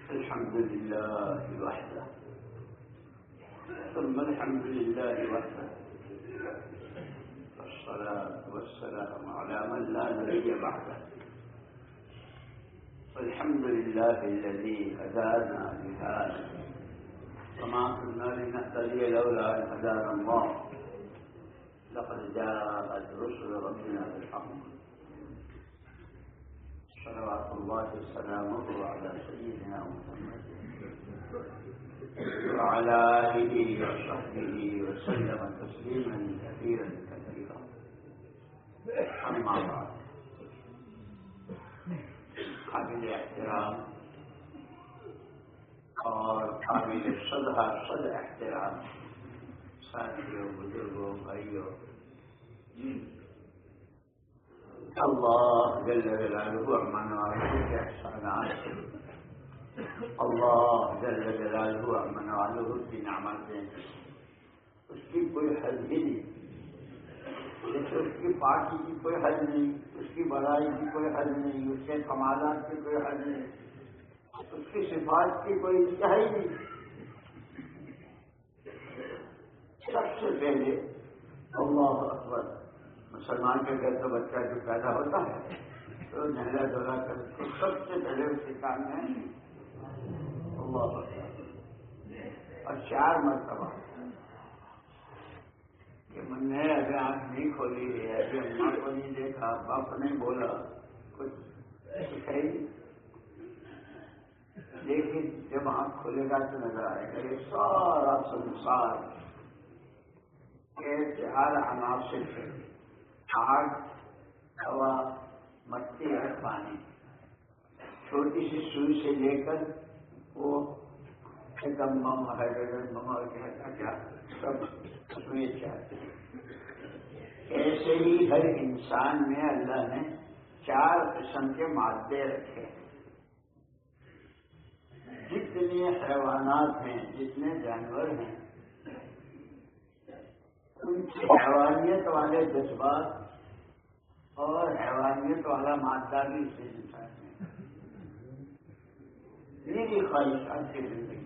الحمد لله وحده ثم الحمد لله وحده والصلاة والسلام على من لا نبي بعده. الحمد لله الذي هدانا لهذا وما كنا لنهتدي لولا أن هدانا الله. لقد جاءت رسل ربنا بالحق صلوات الله وسلامه على سيدنا محمد وعلى آله وصحبه وسلم تسليما كثيرا كثيرا. أما بعد، قابل احترام اور قابل صد احترام ساتھیوں، بزرگوں، بھائیوں، اللہ جل جلالہ عما نوالہ کے احسانات، اللہ جل جلالہ عما نوالہ کی نعمتیں، اس کی کوئی حد ہی نہیں. جیسے اس کی پاکی کی کوئی حد نہیں، اس کی بڑائی کی کوئی حد نہیں، اس کے کمالات کی کوئی حد نہیں، اس کی صفات کی کوئی انتہا ہی نہیں. سب سے پہلے اللہ اکبر. مسلمان کے گھر تو بچہ جو پیدا ہوتا ہے تو نہلا دھلا کر سب سے پہلے اس کے کام میں اللہ اکبر، اور 4 مرتبہ کہ من نے ابھی آنکھ نہیں کھولی ہے، ابھی اماں کو نہیں دیکھا، باپ کو نہیں بولا، کچھ سکھائی نہیں. لیکن جب آنکھ کھولے گا تو نظر آئے گا یہ سارا سنسار کے 4 عناصر سے، آگ، ہوا، مٹی اور پانی، چھوٹی سی سوئی سے لے کر وہ ایٹم بم، ہائیڈروجن بم اور کیا سب اس میں چاہتے ہیں. ایسے ہی ہر انسان میں اللہ نے 4 قسم کے مادے رکھے. جتنے حیوانات ہیں، جتنے جانور ہیں، ان کی حیوانیت والے جذبات اور حیوانیت والا مادہ بھی اس انسان میں. میری خواہشات کی زندگی.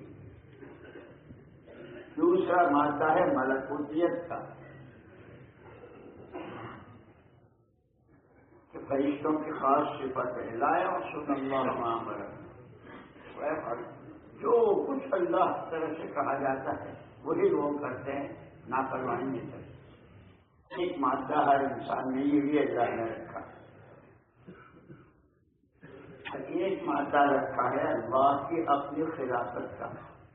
دوسرا مادہ ہے ملکوتیت کا، کہ فرشتوں کی خاص صفت ہے لا یعصون اللہ ما امرهم. جو کچھ اللہ کی طرف سے کہا جاتا ہے وہی لوگ کرتے ہیں، نافرمانی نہیں کرتے. ایک مادہ ہر انسان میں یہ بھی اللہ نے رکھا. ایک مادہ رکھا ہے اللہ کی اپنی خلافت کا.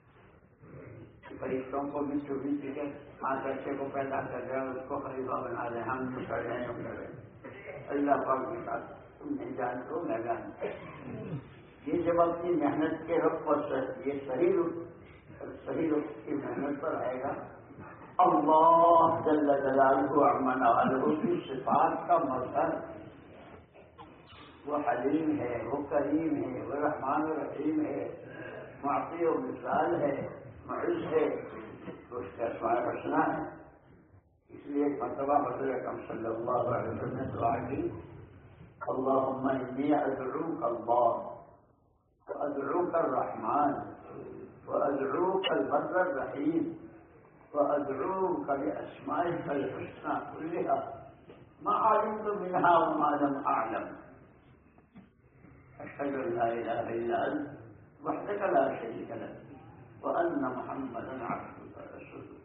فرشتوں کو بھی چوبی چیزیں بچے کو پیدا کر رہے ہیں، اس کو خلیفہ بنا رہے ہیں، ہم جو کر رہے ہیں وہ کر رہے ہیں. اللہ پاک کے ساتھ تم نہیں جانتے ہو، میں جانتا ہوں. یہ جب اپنی محنت کے رخ پر یہ صحیح رخ کی محنت پر آئے گا، اللہ جل جلالہ عما نوالہ کی صفات کا مظہر وہ حلیم ہے، وہ کریم ہے، وہ رحمان و رحیم ہے، معطی و مثال ہے، معز ہے، تو اس کا اسماء الحسنی ہے. اس لیے ایک مرتبہ حضور اکرم صلی اللہ علیہ وسلم نے دعا کی، اللہم انی ادعوک اللہ وادعوک الرحمن وادعوک البر الرحیم وادعوک باسمائک الحسنى كلها ما علمت منها وما لم اعلم اشهد ان لا اله الا انت وحدك لا شريك لك وان محمدا عبدك ورسولك.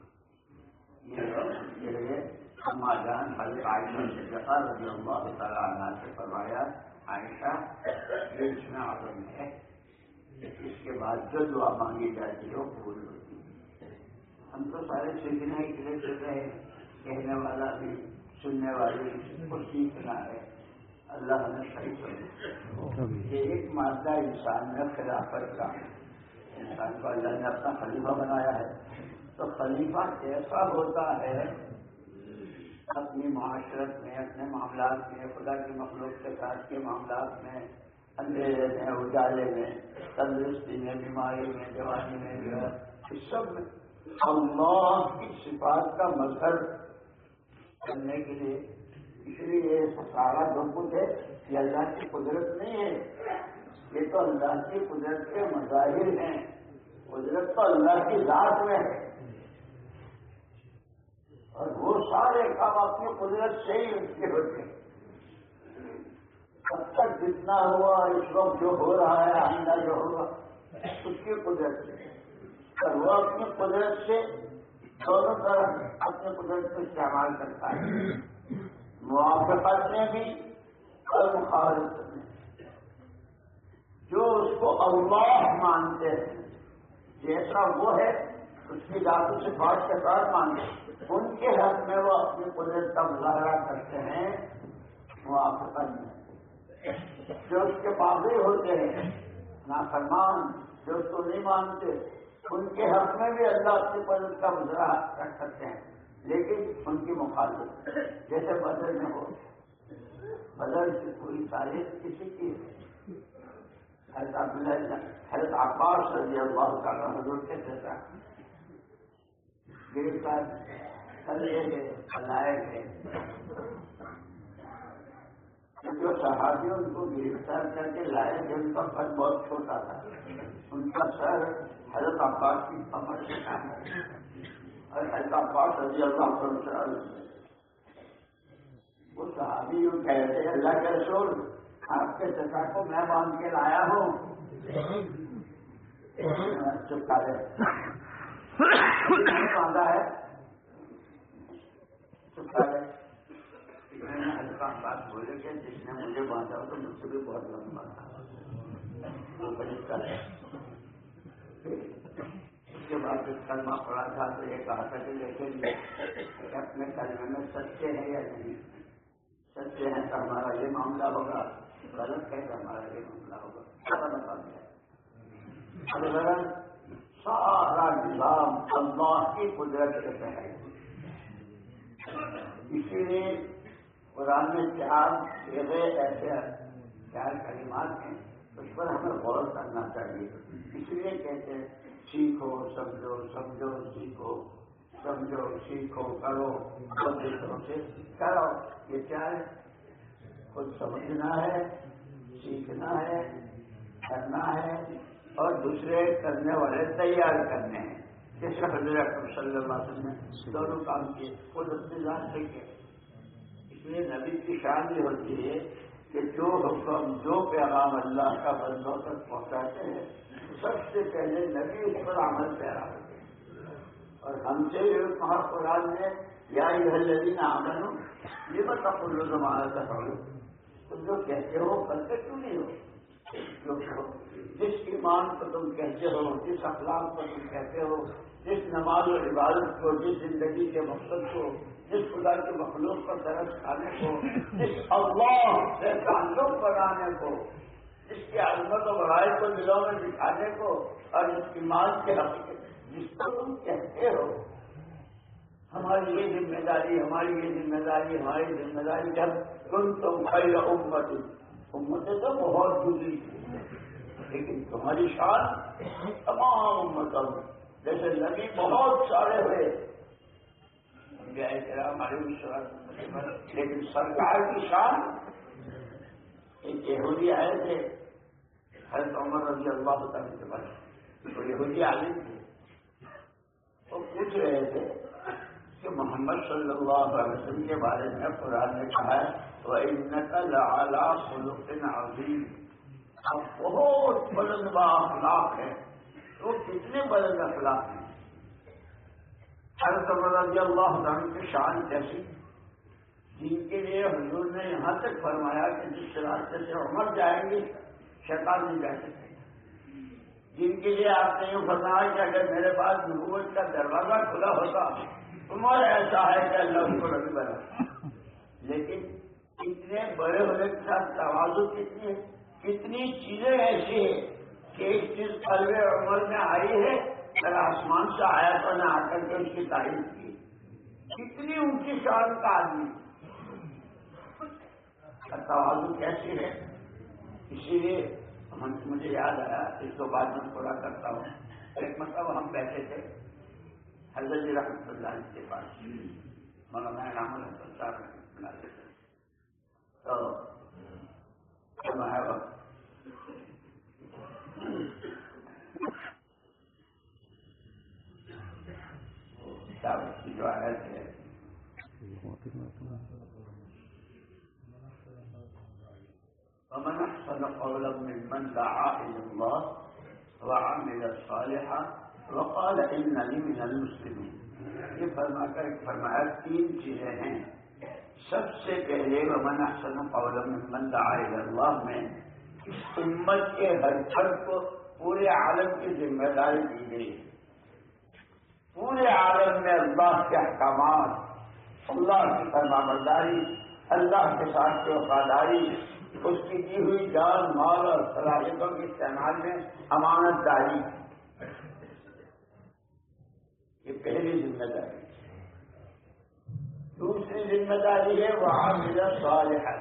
یہ اما جان حضرت عائشہ صدیقہ رضی اللہ تعالی عنہا سے فرمایا، عائشہ یہ اس میں عظم ہے، اس کے بعد جو دعا مانگی جاتی ہے وہ قبول ہوتی ہے. ہم تو سارے سیکھنے کے لیے چل رہے ہیں، کہنے والا بھی سننے والے بھی کو سیکھنا ہے. اللہ ہمیں صحیح کرے. یہ ایک مادہ انسان میں خلافت کا، انسان کو اللہ نے اپنا خلیفہ بنایا ہے. تو خلیفہ ایسا ہوتا ہے اپنی معاشرت میں، اپنے معاملات میں، خدا کی مخلوق کے ساتھ کے معاملات میں، اندھیرے میں، اجالے میں، تندرستی میں، بیماری میں، جوانی میں، اس سب میں اللہ کی صفات کا مظہر کرنے کے لیے. اس لیے سارا جو کچھ ہے یہ اللہ کی قدرت نہیں ہے، یہ تو اللہ کی قدرت کے مظاہر ہیں. قدرت تو اللہ کی ذات میں ہے اور وہ سارے کام اپنی قدرت سے ہی اس کے ہوتے ہیں. اب تک جتنا ہوا اس وقت جو ہو رہا ہے آئندہ جو ہوگا اس کی قدرت سے، اور وہ اپنی قدرت سے دونوں طرف اپنی قدرت کو استعمال کرتا ہے، موافقت میں بھی اور مخالفت میں. جو اس کو اللہ مانتے ہیں جیسا وہ ہے اس کی ذات سے بات کے ساتھ مانتے ہیں، ان کے حق میں وہ اپنی قدرت کا مظاہرہ کرتے ہیں موافقت میں. جو اس کے باغی ہوتے ہیں نافرمان جو اس کو نہیں مانتے ان کے حق میں بھی اللہ اپنی قدرت کا مظاہرہ کر سکتے ہیں، لیکن ان کی مخالفت جیسے بدر میں ہو. بدر کی کوئی تاریخ کسی کی حضرت عباس رضی اللہ تعالیٰ حضور کے ساتھ گرفتار کر لیے گئے، لائے گئے. جو صحابی ان کو گرفتار کر کے لائے گئے ان کا قد بہت چھوٹا تھا، ان کا سر حضرت عباس کی کمر سے کام ہے اور حضرت عباس رضی اللہ عنہ وہ صحابی یوں کہتے ہیں اللہ کے رسول آپ کے چچا کو میں باندھ کے لایا ہوں. چپکا ہے باندھا ہے چپکا ہے. میں نے ہلکا بات بولے کہ جس نے مجھے باندھا ہو تو مجھ سے بھی بہت لمبا تھا وہ بجتا ہے. اس کے بعد جب کلمہ پڑا تھا تو یہ کہا تھا کہ دیکھیں گے اپنے کلمے میں سچے ہیں یا نہیں. سچے ہیں تو ہمارا یہ معاملہ ہوگا، غلط ہے تو ہمارا یہ معاملہ ہوگا. سارا نظام اللہ کی قدرت سے ہے. اسی لیے قرآن میں ایسے چار کلمات ہیں اس پر ہمیں غور کرنا چاہیے. اس لیے کہتے ہیں سیکھو سمجھو سمجھو سیکھو سمجھو سیکھو کرو اور دوسروں سے کرو. یہ کیا ہے؟ خود سمجھنا ہے، سیکھنا ہے، کرنا ہے اور دوسرے کرنے والے تیار کرنے ہیں. جیسے حضرت اکرم صلی اللہ علیہ وسلم نے دونوں کام کیے، خود اپنی ذات سے کیے. اس لیے نبی کی شان یہ ہوتی ہے کہ جو حکم جو پیغام اللہ کا بندوں تک پہنچاتے ہیں سب سے پہلے نبی اس پر عمل پیرا ہوتے ہیں. اور ہم سے کہا قرآن میں یا الذین آمنوا لم تقولون ما لا تفعلون. تم جو کہتے ہو کرتے کیوں نہیں ہو؟ جس ایمان کو تم کہتے ہو، جس اخلاق کو تم کہتے ہو، جس نماز و عبادت کو، جس زندگی کے مقصد کو، جس خدا کے مخلوق پر درس کھانے کو، جس اللہ سے تعلق بنانے کو، جس کی عظمت و بڑائی کو دلوں میں دکھانے کو اور اس ایمان کے حقیقت جس کو تم کہتے ہو ہماری یہ ذمہ داری ہماری یہ ذمہ داری ہماری ذمہ داری جب تم خیر امتیں تو بہت گزری لیکن تمہاری شان تمام امتوں میں جیسے نبی بہت سارے ہوئے ہمارے لیکن سرکار کی شان ایک یہودی آئے تھے حضرت عمر رضی اللہ تعالیٰ کے پاس. تو یہودی عالم تھے، وہ پوچھ رہے تھے کہ محمد صلی اللہ علیہ وسلم کے بارے میں قرآن نے کہا ہے وَإِنَّكَ لَعَلَىٰ خُلُقٍ عَظِيمٍ. اب بہت بلند بااخلاق ہے. وہ کتنے بلند اخلاق ہیں؟ حضرت عمر رضی اللہ عنہ کی شان کیسی، جن کے لیے حضور نے یہاں تک فرمایا کہ جس راستے سے عمر جائیں گے شیطان نہیں جا سکتے. جن کے لیے آپ نے یوں فرمایا کہ اگر میرے پاس نبوت کا دروازہ کھلا ہوتا عمر ایسا ہے کہ اللہ اس کو نبی بنا. لیکن اتنے بڑے ہونے کے ساتھ تواضع کتنی چیزیں ایسی ہیں کہ ایک چیز قلب عمر میں آئی ہے اگر آسمان سے آیا تو نے آ کر کے اس کی تعریف کی. کتنی اونچی شان کا آدمی تواضع کیسی ہے. اسی لیے مجھے یاد آیا اس کو بعد میں پورا کرتا ہوں. ایک مطلب ہم بیٹھے تھے حضرت رحمت اللہ کے پاس مولانا انعام الحسن صاحب رحمۃ اللہ علیہ. تو جب آیا وقت جو آیت ہے ومن احسن قولا ممن دعا الى الله وعمل صالحا وقال انني من المسلمين. یہ فرما کر فرمایا تین چیزیں ہیں. سب سے پہلے ومن احسن قولا ممن دعا الى الله میں اس امت کے ہر فرد کو پورے عالم کی ذمہ داری دی گئی. پورے عالم میں اللہ کے احکامات, اللہ کی فرمانبرداری, اللہ کے ساتھ کی وفاداری, اس کی دی ہوئی جان مال اور صلاحیتوں کے استعمال میں امانت داری, یہ پہلی ذمہ داری. دوسری ذمہ داری ہے وعامل صالحا.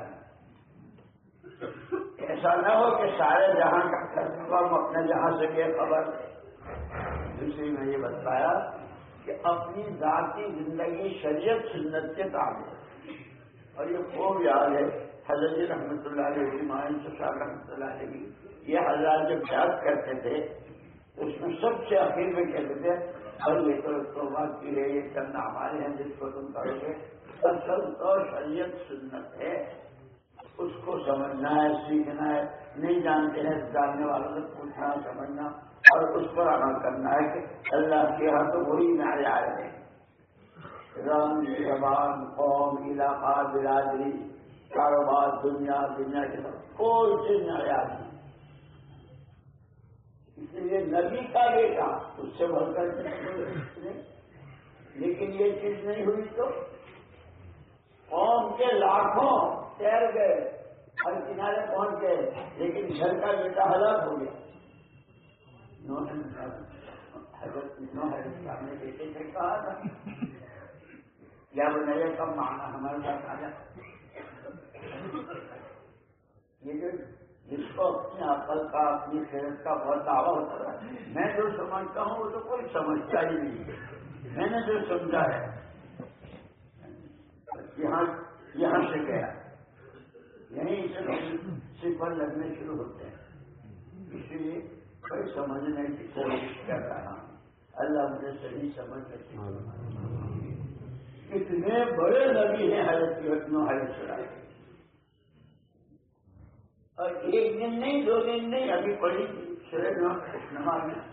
ایسا نہ ہو کہ سارے جہاں کا کام اپنے جہاں سے بے خبر. دوسری میں یہ بتایا کہ اپنی ذاتی زندگی شریعت سنت کے تابع. اور یہ خوب یاد ہے حضرت رحمۃ اللہ علیہ مائن صاحب رحمۃ اللہ علیہ یہ حضرات جب یاد کرتے تھے اس میں سب سے آخر میں کہتے تھے اور یہ تو توبہ کی ہے, یہ کرنا ہمارے ہیں جس کو تم کرو گے. اصل تو شریعت سنت ہے, اس کو سمجھنا ہے, سیکھنا ہے. نہیں جانتے ہیں جاننے والوں سے پوچھنا, سمجھنا اور اس پر عمل کرنا ہے کہ اللہ کے یہاں تو وہی معیار ہے. رنگ, زبان, قوم, علاقہ, برادری, کاروبار, دنیا کے ساتھ کوئی چیز معیار نہیں. اس لیے نبی کا بیٹا اس سے بڑھ کر لیکن یہ چیز نہیں ہوئی تو قوم کے لاکھوں تیر گئے, ہر کنارے پہنچ گئے, لیکن گھر کا بیٹا ہلاک ہو گیا. حضرت نوح علیہ السلام نے بیٹے سے کہا تھا یا وہ نئے کم مانا ہمارے ساتھ آ جائے. یہ جو جس کو اپنی عقل کا, اپنی صحت کا بہت دعویٰ ہوتا ہے, میں جو سمجھتا ہوں وہ تو کوئی سمجھتا ہی نہیں. میں نے جو سمجھا ہے یہاں سے گیا, یہیں سے صفر لگنے شروع ہوتے ہیں. اسی لیے کوئی سمجھنے کی کوشش کر رہا ہوں. اللہ مجھے صحیح سمجھ سکے. کتنے بڑے نبی ہیں حضرت نوح علیہ السلام, اور ایک دن نہیں, 2 دن نہیں, ابھی پڑھی سورہ نماز میں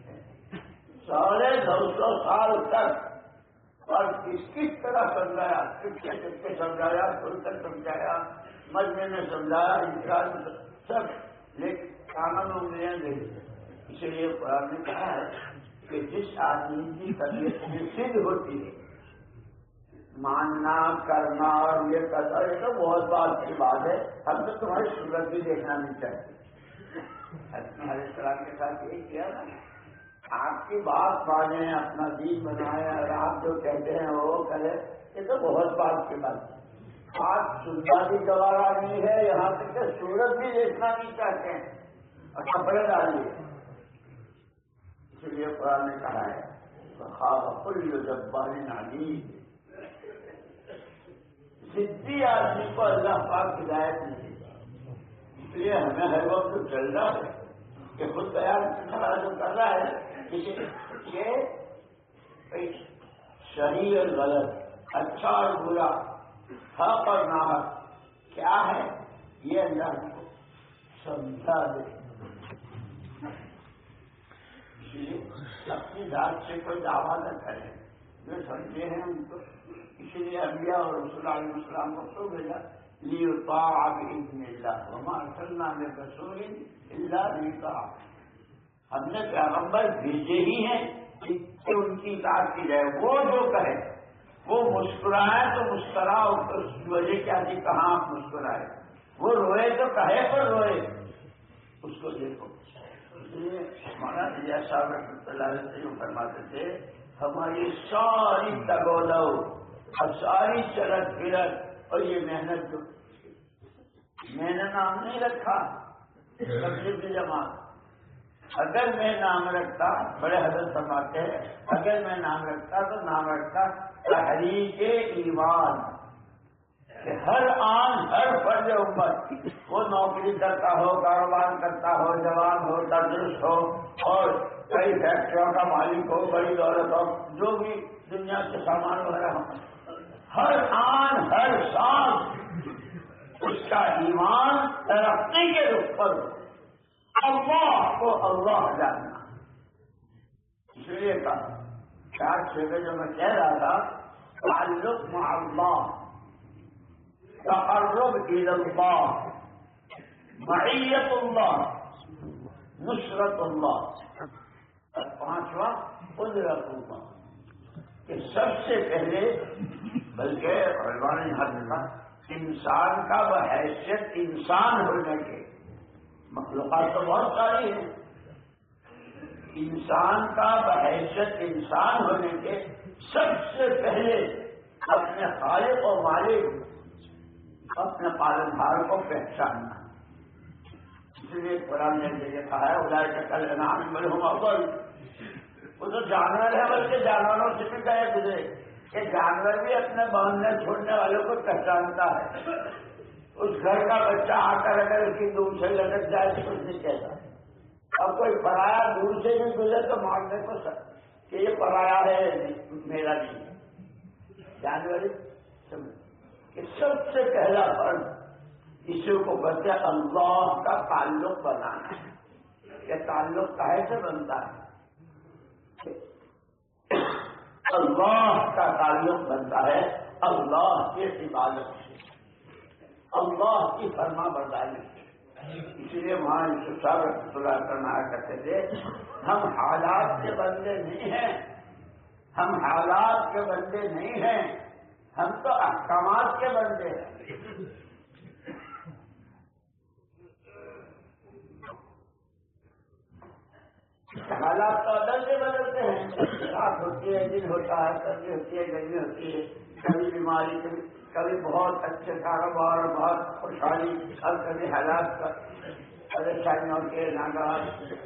950 سال تک. اور کس طرح سمجھایا, چپکے سمجھایا, کھل کر سمجھایا, مجمع میں سمجھایا, انفراد میں سب, لیکن کانوں میں نہیں. اسی لیے قرآن نے کہا ہے کہ جس آدمی کی طبیعت میں سدھ ہوتی ہے ماننا, کرنا اور یہ کرنا, یہ تو بہت بات کی بات ہے. ہم تو تمہاری صورت بھی دیکھنا نہیں چاہتے. حضرت علیہ السلام کے ساتھ یہی کیا نا, آپ کی بات مانیں, اپنا دین بنائیں, اور آپ جو کہتے ہیں وہ کریں, یہ تو بہت بات کی بات ہے. آپ سننا بھی گوارا نہیں ہے, یہاں تک کہ صورت بھی دیکھنا نہیں چاہتے ہیں اور کپڑے ڈالیے. اس لیے قرآن نے کہا ہے خواب کل جبار عنید. ضدی آدمی کو اللہ پاک ہدایت نہیں دیتا. اس لیے ہمیں ہر وقت چلنا ہے کہ خود بیان جو کر رہا ہے کہ صحیح اور غلط, اچھا اور برا, حق اور ناحق کیا ہے, یہ اللہ کو سمجھا دے. اس لیے اپنی ذات سے کوئی دعویٰ نہ کرے, جو سمجھے ہیں ان کو. اسی لیے انبیاء اور رسول علیہ السلام کو تو بھیجا لیطاع بإذن اللہ وما ارسلنا من رسول الا لیطاع. ہم نے پیغمبر بھیجے ہی ہیں کہ ان کی اطاعت کی جائے. وہ جو کہے, وہ مسکرائے تو مسکراؤ, اس کی وجہ کیا تھی, کہاں آپ مسکرائے. وہ روئے تو کہے پر روئے, اس کو دیکھو. اس لیے مولانا رضا صاحب رحمۃ اللہ علیہ فرماتے تھے ہماری ساری تگودو اور ساری چلت پھرت اور یہ محنت جو میں نے نام نہیں رکھا تبلیغ جماعت. اگر میں نام رکھتا, بڑے حضرت فرماتے ہیں, اگر میں نام رکھتا تو نام رکھتا تحریک ایمان. کہ ہر آن ہر فرد امت وہ نوکری کرتا ہو، کاروبار کرتا ہو، جوان ہو، تندرست ہو اور کئی فیکٹریوں کا مالک ہو، بڑی دولت ہو، جو بھی دنیا کے سامان وغیرہ ہو، ہر آن ہر سانس اس کا ایمان ترقی کے رخ پر اللہ کو اللہ جاننا. اس لیے کہا چار چھوٹے جو میں کہہ رہا تھا، تعلق مع اللہ، تقرب الی اللہ، معیت اللہ، نصرت اللہ، اور پانچواں قدرت اللہ. کہ سب سے پہلے بلکہ علماء نے یہاں لکھا انسان کا بحیثیت انسان ہونے کے، مخلوقات تو بہت ساری ہیں، انسان کا بحیثیت انسان ہونے کے سب سے پہلے اپنے خالق و مالک، اپنے پالنہار کو پہچاننا. اس لیے قرآن نے لکھا ہے اولئک کالانعام بل ھم اضل. وہ تو جانور ہے، بلکہ جانوروں سے بھی کہے گزرے کہ جانور بھی اپنے باندھنے چھوڑنے والوں کو پہچانتا ہے. اس گھر کا بچہ آ کر اگر اس کی دور سے لٹک جائے تو کچھ نہیں کہتا. اب کوئی پرایا دور سے بھی گزرے تو مانگنے کو کہ یہ پرایا ہے، میرا نہیں. جانور کہ سب سے پہلا فرض اسی کو کہتے ہیں اللہ کا تعلق بنانا ہے. کہ تعلق کیسے بنتا ہے؟ اللہ کا تعلق بنتا ہے اللہ کی عبادت سے، اللہ کی فرما برداری سے. اسی لیے وہاں یوسف صاحب رحمۃ اللہ فرمایا کرتے تھے ہم حالات کے بندے نہیں ہیں، ہم حالات کے بندے نہیں ہیں، ہم تو احکامات کے بندے ہیں. حالات تو عدل سے بدلتے ہیں، رات ہوتی ہے، دن ہوتا ہے، سردی ہوتی ہے، گرمی ہوتی ہے، کبھی بیماری، کبھی بہت اچھے کاروبار، بہت خوشحالی، اور کبھی حالات کا پریشانیوں کے ناگہان.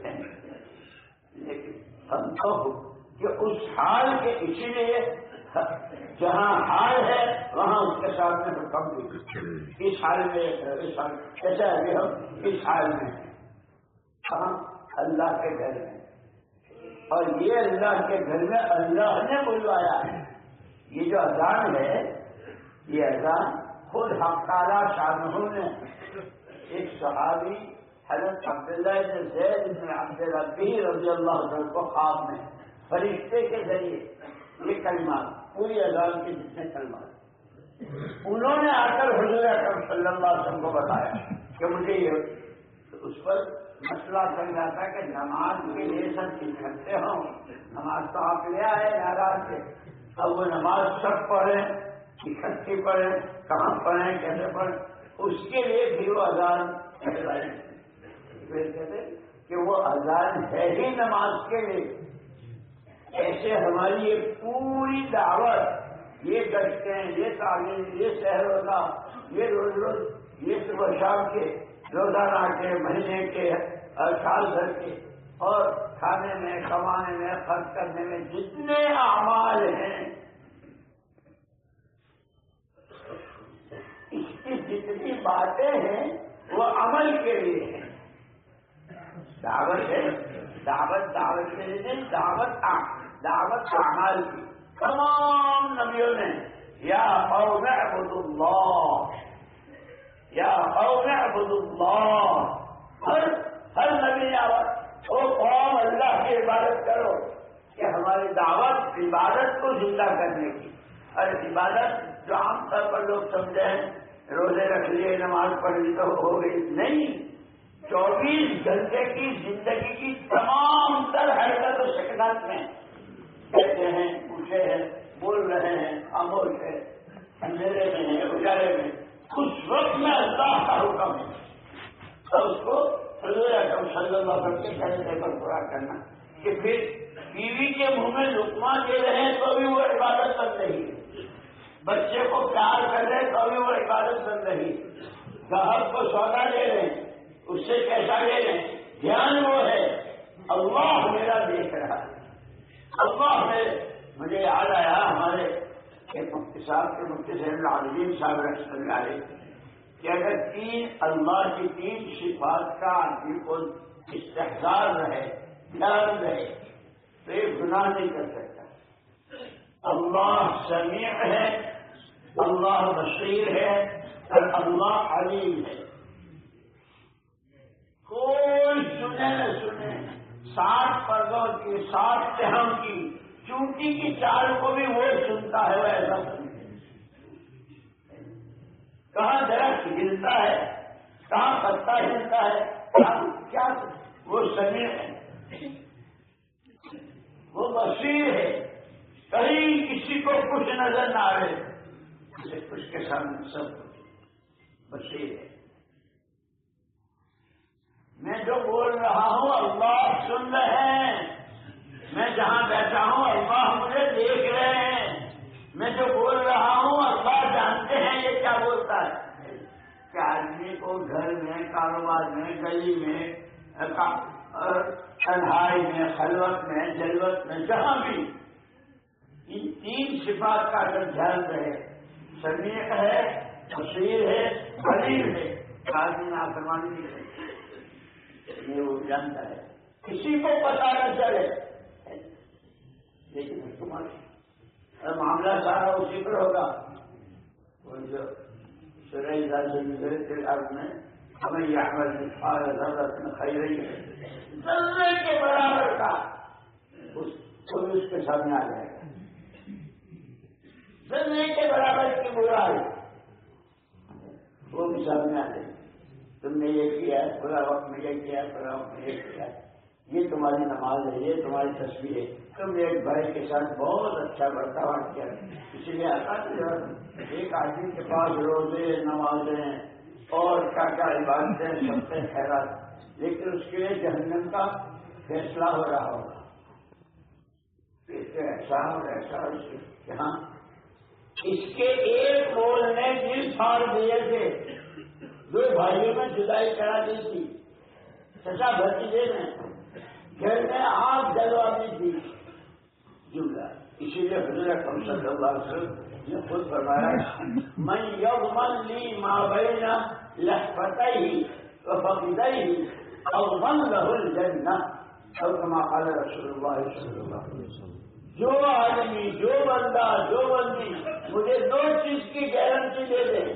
لیکن ہم تو کہ اس حال کے اسی لیے جہاں حال ہے وہاں اس کے ساتھ میں حکم بھی اس حال میں کیسے ابھی ہم اس حال میں ہم اللہ کے گھر میں، اور یہ اللہ کے گھر میں اللہ نے بلوایا ہے. یہ جو اذان ہے یہ اذان خود حق تعالیٰ شانہ نے ایک صحابی حضرت عبداللہ بن زید بن عبد ربی رضی اللہ عنہ کو خواب میں فرشتے کے ذریعے یہ کلمات پوری اذان کے جتنے کلمات انہوں نے آ کر حضور اکرم صلی اللہ علیہ وسلم کو بتایا کہ مجھے یہ اس پر مسئلہ چل جاتا کہ نماز کے لیے سب اکٹھے ہوں. نماز تو آپ لے آئے ناراض سے، اب وہ نماز سب پڑھیں، اکٹھی پڑھیں، کہاں پڑھیں، کیسے پڑھیں، اس کے لیے بھی وہ اذان کہتے کہ وہ اذان ہے ہی نماز کے لیے. ایسے ہماری یہ پوری دعوت، یہ گشتیں، یہ تعلیم، یہ سحر ہونا، یہ روز روز، یہ صبح شام کے، روزانہ کے، مہینے کے، سال بھر کے، اور کھانے میں، کمانے میں، خرچ کرنے میں جتنے اعمال ہیں، اس کی جتنی باتیں ہیں وہ عمل کے لیے ہیں. دعوت ہے، دعوت کے لیے نہیں، دعوت اعمال کی. تمام نبیوں نے یا قوم اعبدوا اللہ، یا قوم اعبدوا اللہ، ہر نبی نے وہ قوم اللہ کی عبادت کرو. کہ ہماری دعوت عبادت کو زندہ کرنے کی. اور عبادت جو عام طور پر لوگ سمجھیں روزے رکھ لیے، نماز پڑھ لی تو ہو گئی، نہیں. 24 گھنٹے کی زندگی کی تمام تر حرکت و سکنات میں کہتے ہیں، پوچھے ہیں، بول رہے ہیں، خاموش ہے، اندھیرے میں ہیں، اجالے میں، اس وقت میں اللہ کا حکم ہے اور اس کو حضور اکرم صلی اللہ علیہ وسلم کے کہنے پر پورا کرنا. کہ پھر بیوی کے منہ میں لقمہ دے رہے ہیں تو بھی وہ عبادت بن رہی ہے، بچے کو پیار کر رہے ہیں تو بھی وہ عبادت بن رہی ہے، گاہک کو سودا لے رہے ہیں اس سے پیسہ لے رہے ہیں، دھیان وہ ہے اللہ میرا دیکھ رہا ہے. اللہ میں مجھے یاد آیا ہمارے ایک مفتی صاحب کے مفتی صاحب العالمین صاحب رحمۃ اللہ علیہ کہ اگر اللہ کی 3 صفات کا آدمی کو استحصال رہے، ڈر رہے، تو یہ گناہ نہیں کر سکتا۔ اللہ سمیع ہے، اللہ بصیر ہے اور اللہ علیم ہے۔ کوئی سنے نہ سنے، 60 پردوں کی، 60 تہم کی، چونٹی کی چال کو بھی وہ سنتا ہے، وہ ایسا سنتا ہے۔ کہاں درخت ہلتا ہے، کہاں پتا ہلتا ہے، کیا وہ سمیع ہے، وہ بصیر ہے۔ کہیں کسی کو کچھ نظر نہ آئے، اسے کچھ کے سامنے سب کچھ بصیر ہے۔ میں جو بول رہا ہوں اللہ سن رہے ہیں، میں جہاں بیٹھا ہوں اللہ مجھے دیکھ رہے ہیں، میں جو بول رہا ہوں اللہ جانتے ہیں یہ کیا بولتا ہے۔ کہ آدمی کو گھر میں، کاروبار میں، گلی میں، تنہائی میں، خلوت میں، جلوت میں، جہاں بھی ان 3 صفات کا اگر دھیان رہے، سمیع ہے، بصیر ہے، علیم ہے، آدمی نافرمانی نہیں کرے، یہ وہ جانتا ہے، کسی کو پتا نہ چلے، لیکن تمہارا معاملہ سارا اسی پر ہوگا۔ وہ جو سورہ الارض میں ہمیں یعمل مثقال ذرۃ خیرا ہے، ذرے کے برابر کا اس کے سامنے آ جائے گا، ذرے کے برابر کی برائی وہ بھی سامنے آ جائے گی۔ تم نے یہ کیا ہے، پورا وقت میں یہ کیا ہے، پورا وقت میں یہ کیا ہے، یہ تمہاری نماز ہے، یہ تمہاری تصویر ہے، تم نے ایک بھائی کے ساتھ بہت اچھا برتاؤ کیا، اسی لیے آتا ہے ایک آدمی کے پاس روزے، نمازیں اور کیا کیا عبادتیں، سب سے خیرات، لیکن اس کے لیے جہنم کا فیصلہ ہو رہا ہوگا، ایسا اور ایسا یہاں اس کے ایک بول نے دل پھاڑ دیے تھے، 2 بھائیوں میں جدائی کرا دی تھی، چچا بھتیجے میں، گھر میں آگ جلوانی تھی جملہ۔ اسی لیے حضور اکرم صلی اللہ علیہ وسلم نے خود فرمایا من یضمن لی ما بین لحفتیہ وفخذیہ اضمن لہ الجنہ، اور کما قال رسول اللہ صلی اللہ علیہ وسلم، جو آدمی، جو بندہ، جو بندی مجھے 2 چیز کی گارنٹی دے دے،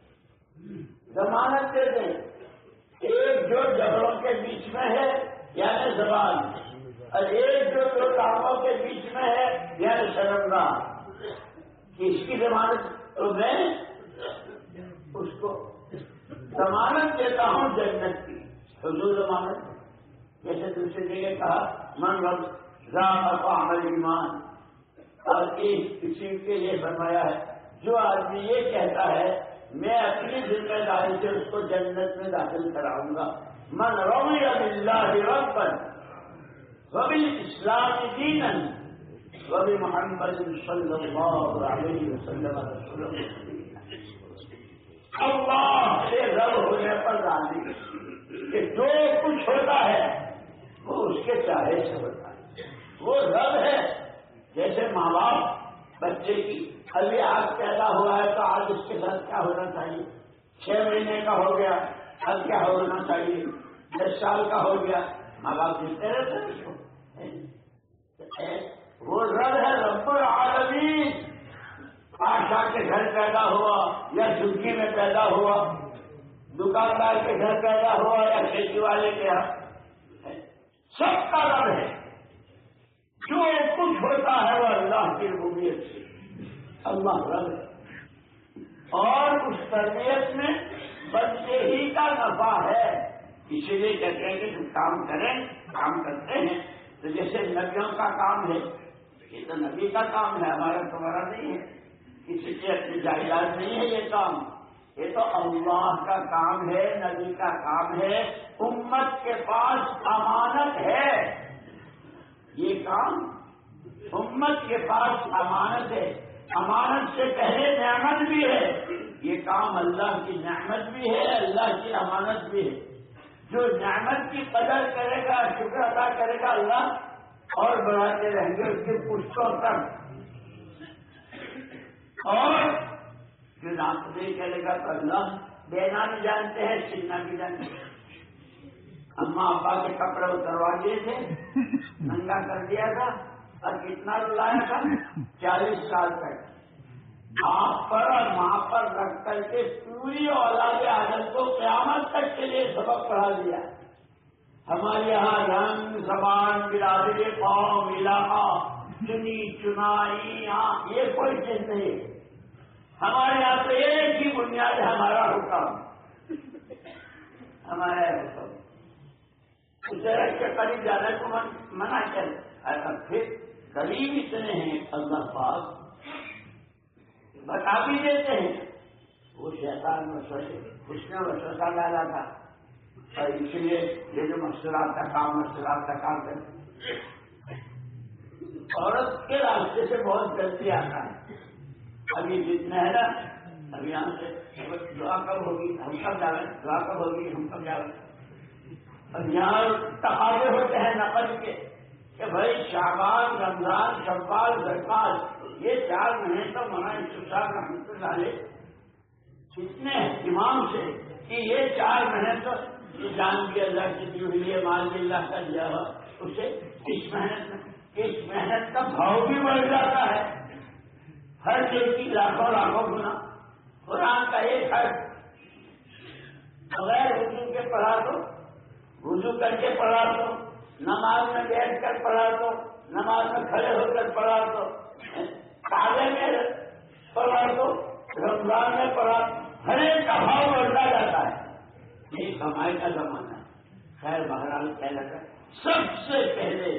ضمانت دے دیں، ایک جو جبڑوں کے بیچ میں ہے یعنی زبان، اور ایک جو 2 ٹانگوں کے بیچ میں ہے یعنی شرمگاہ، اس کی ضمانت تو میں اس کو ضمانت دیتا ہوں جنت کی، حضور ضمانت۔ جیسے دوسری جگہ کہا من ذاق طعم الایمان، اور کسی کے لیے فرمایا ہے جو آدمی یہ کہتا ہے میں اپنی ذمہ داری سے اس کو جنت میں داخل کراؤں گا، من رضی باللہ ربا وبالاسلام دینا وبمحمد صلی اللہ علیہ وسلم رسولا، اللہ سے رب ہونے پر راضی کہ جو کچھ ہوتا ہے وہ اس کے چاہے سے ہوتا ہے، وہ رب ہے۔ جیسے ماں باپ بچے کی ابھی آج پیدا ہوا ہے تو آج اس کے ساتھ کیا ہونا چاہیے، 6 مہینے کا ہو گیا اب کیا ہونا چاہیے، 10 سال کا ہو گیا، ماں باپ دیتے رہتے ہیں اس کو۔ وہ رب ہے رب العالمین، بادشاہ کے گھر پیدا ہوا یا جھگی میں پیدا ہوا، دکاندار کے گھر پیدا ہوا یا کھیتی والے کے یہاں، سب کا رب ہے۔ جو کچھ ہوتا ہے وہ اللہ کی ربوبیت سے، اللہ رب ہے، اور اس تربیت میں بچے ہی کا نفع ہے۔ اسی لیے کہتے ہیں کہ جو کام کریں، کام کرتے ہیں تو جیسے نبیوں کا کام ہے، یہ تو نبی کا کام ہے، ہمارا تمہارا نہیں ہے، کسی کی اپنی جائیداد نہیں ہے یہ کام، یہ تو اللہ کا کام ہے، نبی کا کام ہے، امت کے پاس امانت ہے، یہ کام امت کے پاس امانت ہے، امانت سے پہلے نعمت بھی ہے، یہ کام اللہ کی نعمت بھی ہے، اللہ کی امانت بھی ہے۔ جو نعمت کی قدر کرے گا، شکر ادا کرے گا، اللہ اور بڑھاتے رہیں گے اس کے پشتوں تک۔ اور جو ناپدے چلے گا تو اللہ دینا بھی جانتے ہیں، چھیننا بھی جانتے ہیں۔ اماں ابا کے کپڑے اتروا دیے تھے، ننگا کر دیا تھا، اور کتنا رلایا تھا؟ 40 سال تک آپ پر اور ماں پر رکھ کر کے پوری اولاد آدم کو قیامت تک کے لیے سبق پڑھا دیا۔ ہمارے یہاں رنگ، زبان، برادری، قوم، علاقہ، چنی چنائی، یہ کوئی چیز نہیں۔ ہمارے یہاں تو ایک ہی بنیاد ہے، ہمارا حکم، ہمارا حکم۔ اسے رکھ کے قریب جانے کو منع کر، پھر قریب اتنے ہیں اللہ پاک بتا بھی دیتے ہیں۔ وہ شیطان اس نے وسوسہ ڈالا تھا، اور اس لیے یہ جو مشورات کا کام کرتے عورت کے راستے سے بہت غلطی آتا ہے۔ ابھی جتنا ہے نا، اب یہاں سے دعا کب ہوگی، ہم کب جاویں، دعا کب ہوگی، ہم کب جاویں۔ اور یہاں تقاضے ہوتے ہیں نقل کے کہ بھائی شعبان، رمضان، شوال، ذوالقعدہ، یہ 4 مہینے تو مولانا یوسف صاحب رحمۃ اللہ علیہ اتنے اہتمام سے کہ یہ 4 مہینے تو جان بھی اللہ کی دی ہوئی ہے، مال بھی اللہ کا دیا ہوا، اسے اس محنت کا بھاؤ بھی بڑھ جاتا ہے۔ ہر چیز کی لاکھوں گنا۔ قرآن کا ایک حرف بغیر وضو کے پڑھا دو، وضو کر کے پڑھا دو، نماز میں بیٹھ کر پڑھا دو، نماز میں کھڑے ہو کر پڑھا دو، کعبے میں پڑھا دو، رمضان میں پڑھا دو، ہر ایک کا بھاؤ بڑھتا جاتا ہے۔ یہ کمائی کا زمانہ ہے۔ خیر بہرحال پہلے سب سے پہلے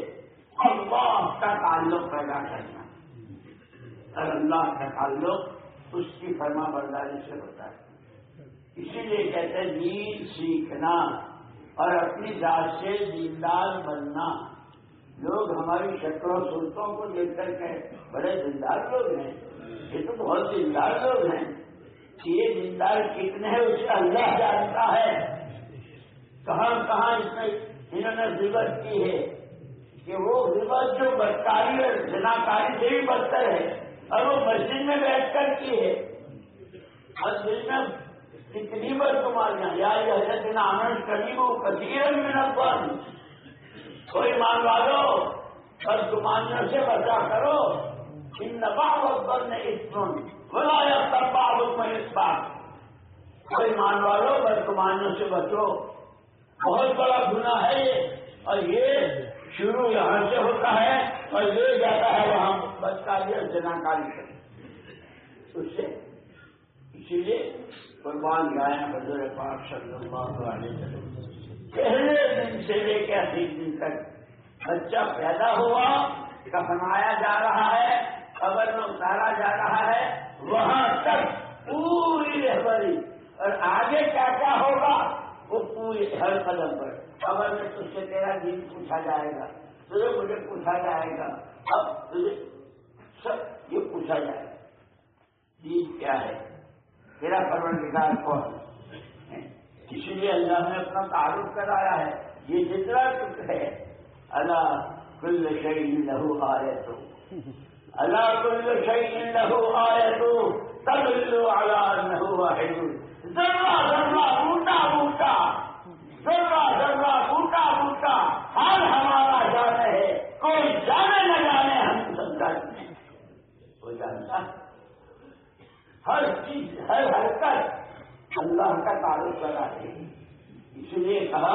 اللہ کا تعلق پیدا کرنا، اور اللہ کا تعلق اس کی فرما برداری سے ہوتا ہے۔ اسی لیے کہتے ہیں دین سیکھنا اور اپنی ذات سے دیندار بننا۔ لوگ ہماری شکلوں صورتوں کو دیکھ کر کے بڑے دیندار لوگ ہیں، یہ تو بہت دیندار لوگ ہیں، یہ دیندار کتنے ہیں اسے اللہ جانتا ہے۔ کہاں انہوں نے غیبت کی ہے کہ وہ غیبت جو بدکاری اور زناکاری سے بھی بدتر ہے، اور وہ مسجد میں بیٹھ کر کی ہے، اور دل میں کتنی بدگمانیاں، یا حضرت آمن قریب و کثیر من الظن، کوئی مان والو بدگمانیوں سے بچا کرو، ان بعض الظن اثم ولا یغتب بعضکم اثما، کوئی مان والو بدگمانیوں سے بچو، بہت بڑا گناہ ہے یہ، اور یہ شروع یہاں سے ہوتا ہے اور لے جاتا ہے وہاں بدکاری اور زناکاری سے۔ اس سے اسی لیے قربان گائے حضور پاک صلی اللہ علیہ وسلم پہلے دن سے لے کے 80 دن تک بچہ پیدا ہوا، کفنایا جا رہا ہے، قبر میں اتارا جا رہا ہے، وہاں تک پوری رہبری، اور آگے کیا کیا ہوگا وہ پوری ہر قدم پر۔ قبر میں تجھ سے تیرا دین پوچھا جائے گا، تجھے مجھے پوچھا جائے گا، اب تجھے سب یہ پوچھا جائے گا دین کیا ہے، تیرا پروردگار کون ہے۔ اسی لیے اللہ نے اپنا تعارف کرایا ہے، یہ جتنا کچھ ہے، اللہ کل شیء لہ آیۃ، اللہ کل شیء لہ آیۃ تدل علی انہ واحد، ذرہ ذرہ بوٹا بوٹا، ذرہ ذرہ بوٹا بوٹا، ہر ہمارا جانے ہے، کوئی جانے نہ جانے ہم سب جانتے ہیں، وہ جانتا ہے ہر چیز، ہر حرکت اللہ کا تعارف کرا ہے۔ اس لیے کہا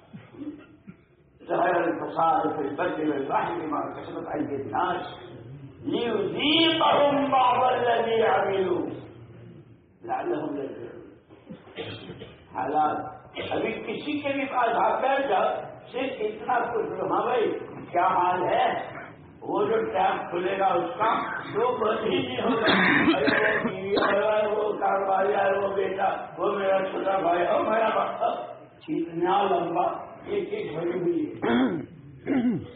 ظہر الفساد فی البر والبحر بما کسبت ایدی الناس لیذیقہم بعض الذی عملوا لعلہم یرجعون۔ حالات ابھی کسی کے بھی پاس آپ بیٹھ جاؤ، صرف اتنا کچھ، ہاں بھائی کیا حال ہے، وہ جو ٹیپ کھلے گا اس کا تو بند ہی نہیں ہوگا، وہ کاروباری ہے، وہ بیٹا، وہ میرا چھوٹا بھائی اور میرا بچہ، اتنا لمبا ایک ایک بھری ہوئی ہے۔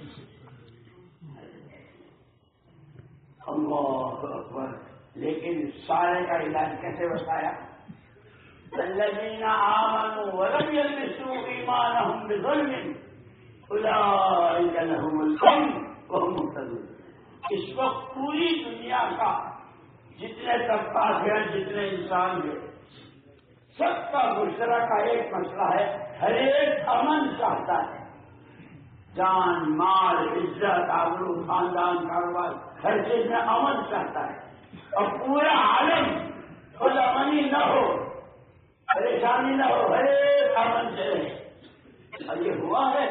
اللہ اکبر۔ لیکن سارے کا علاج کیسے بتایا؟ الذین آمنوا ولم یلبسوا ایمانہم بظلم اولئک لہم الامن وہم مہتدون۔ اس وقت پوری دنیا کا جتنے طبقات ہیں، جتنے انسان ہیں، سب کا مشترکہ ایک مسئلہ ہے، ہر ایک امن چاہتا ہے، جان مال عزت آبرو خاندان کاروبار ہر چیز میں امن چاہتا ہے، اور پورا عالم خود امنی نہ ہو، پریشانی نہ ہو، ہر ایک امن سے رہے۔ اور یہ ہوا ہے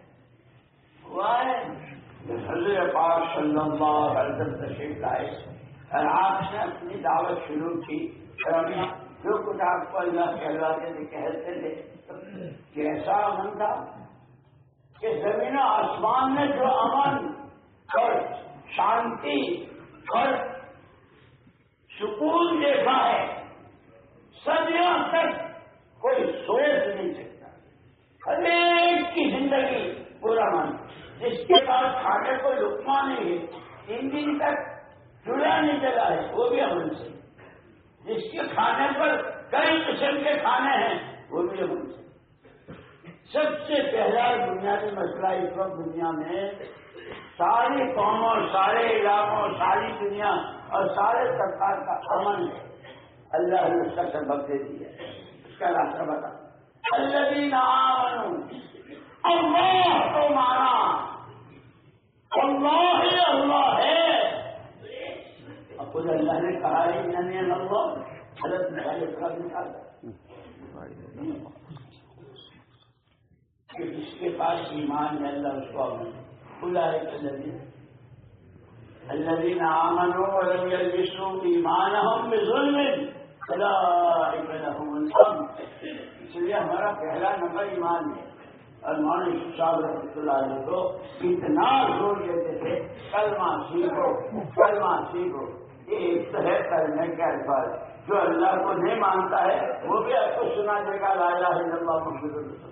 حضرت پاک صلی اللہ علیہ وسلم تشریف لائے اور آپ نے اپنی دعوت شروع کی، اور جو کچھ آپ کو اللہ کہلاتے تھے کہتے تھے کہ ایسا امن تھا کہ زمین و آسمان میں جو امن اور شانتی اور سکون دیکھا ہے صدیوں تک کوئی سوچ نہیں سکتا۔ ہر ایک کی زندگی پورا من، جس کے پاس کھانے کو لقمہ نہیں ہے، 3 دن تک چولہا نہیں چلا ہے، وہ بھی امن سے، جس کے کھانے پر کئی قسم کے کھانے ہیں وہ بھی امن سے۔ سب سے پہلا بنیادی مسئلہ اس وقت دنیا میں ساری قوموں، سارے علاقوں، ساری دنیا اور سارے سرکار کا امن ہے۔ اللہ نے اس کا سبب دے دیا، اس کا راستہ بتا۔ الذین آمنوا، اللہ کو مانا، اللہ ہی اللہ ہے۔ اب خود اللہ نے کہا ہے یعنی اللہ حضرت نکالا کہ جس کے پاس ایمان ہے اللہ اس کو امن اولئک الذین آمنوا ولم یلبسوا ایمانهم بظلم اولئک لهم الامن۔ اس لیے ہمارا پہلا نمبر ایمان ہے، اور مولانا یوسف صاحب رحمۃ اللہ علیہ کو اتنا زور دیتے تھے کلمہ سیکھو، کلمہ سیکھو۔ یہ ایک تو ہے کلمے کے الفاظ، جو اللہ کو نہیں مانتا ہے وہ بھی آپ کو سنا دے گا لا الہ الا اللہ محمد رسول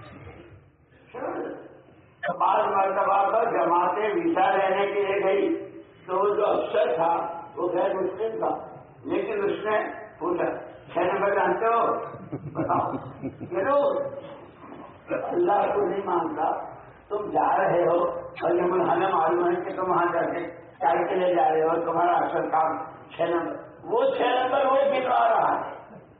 اللہ۔ بعض مرتبہ پر جماعتیں ویزا لینے کے لیے گئی تو وہ جو افسر تھا وہ غیر مسلم تھا، لیکن اس نے پوچھا 6 نمبر جانتے ہو؟ بتاؤ۔ اللہ کو نہیں مانتا، تم جا رہے ہو اور یہ ہمیں معلوم ہے کہ تم وہاں جا کے چائے کے لیے جا رہے ہو، تمہارا اصل کام 6 نمبر، وہ 6 نمبر وہ گنوا رہا ہے۔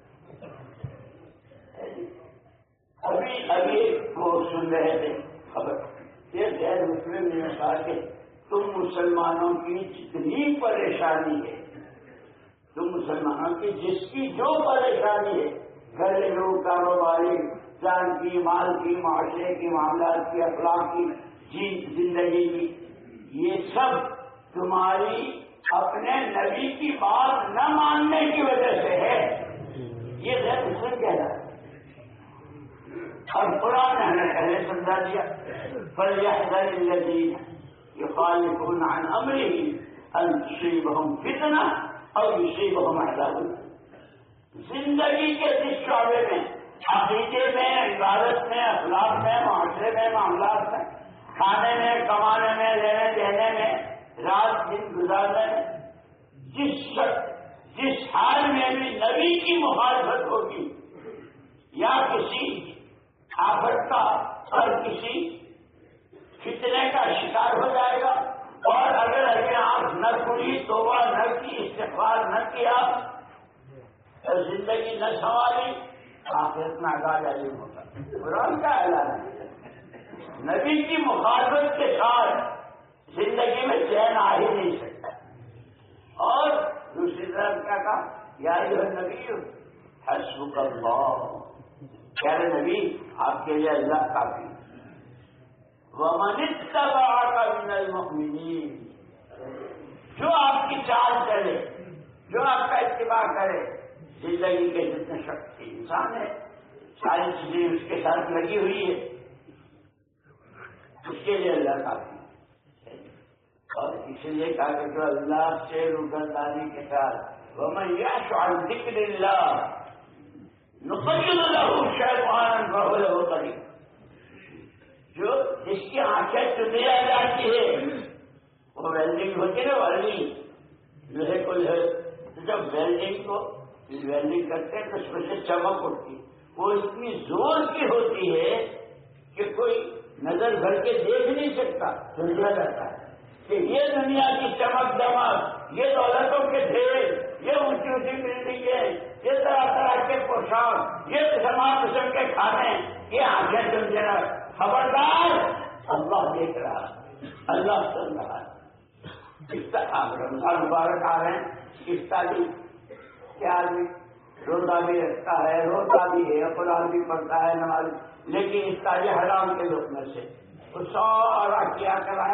ابھی وہ سن رہے تھے خبر، یہ غیر مسلم نے کہا کہ تم مسلمانوں کی جتنی پریشانی ہے، تم مسلمانوں کی جس کی جو پریشانی ہے، گھریلو، کاروباری، جان کی، مال کی، معاشرے کی، معاملات کی، اخلاق کی، زندگی کی، یہ سب تمہاری اپنے نبی کی بات نہ ماننے کی وجہ سے ہے۔ یہ غیر مسلم کہہ رہا ہے، اور قرآن نے ہمیں پہلے سمجھا دیا فَلْيَحْذَرِ الَّذِينَ يُخَالِفُونَ عَنْ أَمْرِهِ أَن تُصِيبَهُمْ فِتْنَةٌ أَوْ يُصِيبَهُمْ عَذَابٌ۔ زندگی کے جس شعبے میں، عقیدے میں، عبادت میں، اخلاق میں، معاشرے میں، معاملات میں، کھانے میں، کمانے میں، لینے دینے میں، رات دن گزارنے میں، جس حال میں بھی نبی کی مخالفت ہوگی یا کسی آفت کا اور کسی فتنے کا شکار ہو جائے گا، اور اگر ابھی آپ نہ کھلی، توبہ نہ کی، استغفار نہ کیا اور زندگی نہ سنبھالی، آخرت میں عذاب علیم ہوگا۔ قرآن کا اعلان ہے، نبی کی مخالفت کے ساتھ زندگی میں چین آ ہی نہیں سکتا۔ اور دوسری طرف کیا کہا، یا ایھا النبی حسبک اللہ، پیارے نبی آپ کے لیے اللہ کافی، وَمَنِ اتَّبَعَكَ مِنَ الْمُؤْمِنِينَ، جو آپ کی چال چلے، جو آپ کا اتباع کرے۔ زندگی کے جتنے شخص انسان ہے، ساری چیزیں اس کے ساتھ لگی ہوئی ہے، اس کے لیے اللہ کافی۔ اور اسی لیے کہا کہ جو اللہ سے روگردانی کے ساتھ وَمَن يَعْشُ عَن ذِكْرِ اللَّهِ نُقَيِّضْ لَهُ شَيْطَانًا فَهُوَ لَهُ قَرِينٌ، جو جس کی آنکھیں چندی آ جاتی ہے، وہ ویلڈنگ ہوتی ہے نا، ویلڈنگ لوہے کو لوہے، جب ویلڈنگ کرتے ہیں تو اس میں سے چمک اٹھتی، وہ اتنی زور کی ہوتی ہے کہ کوئی نظر بھر کے دیکھ نہیں سکتا، چندیا جاتا ہے، کہ یہ دنیا کی چمک دمک، یہ دولتوں کے ڈھیر، یہ اونچی اونچی بلڈنگیں، یہ طرح طرح کے پوشاک، یہ تمام قسم کے کھانے، یہ آنکھیں سمجھے نا، خبردار اللہ دیکھ رہا، اللہ سن رہا ہے۔ رمضان مبارک آ رہے ہیں، افطاری کیا آدمی روزہ بھی رکھتا ہے، روزہ بھی ہے، قرآن بھی پڑھتا ہے، نماز، لیکن افطاری حرام کے لوگ میں سے وہ سارا کیا کرا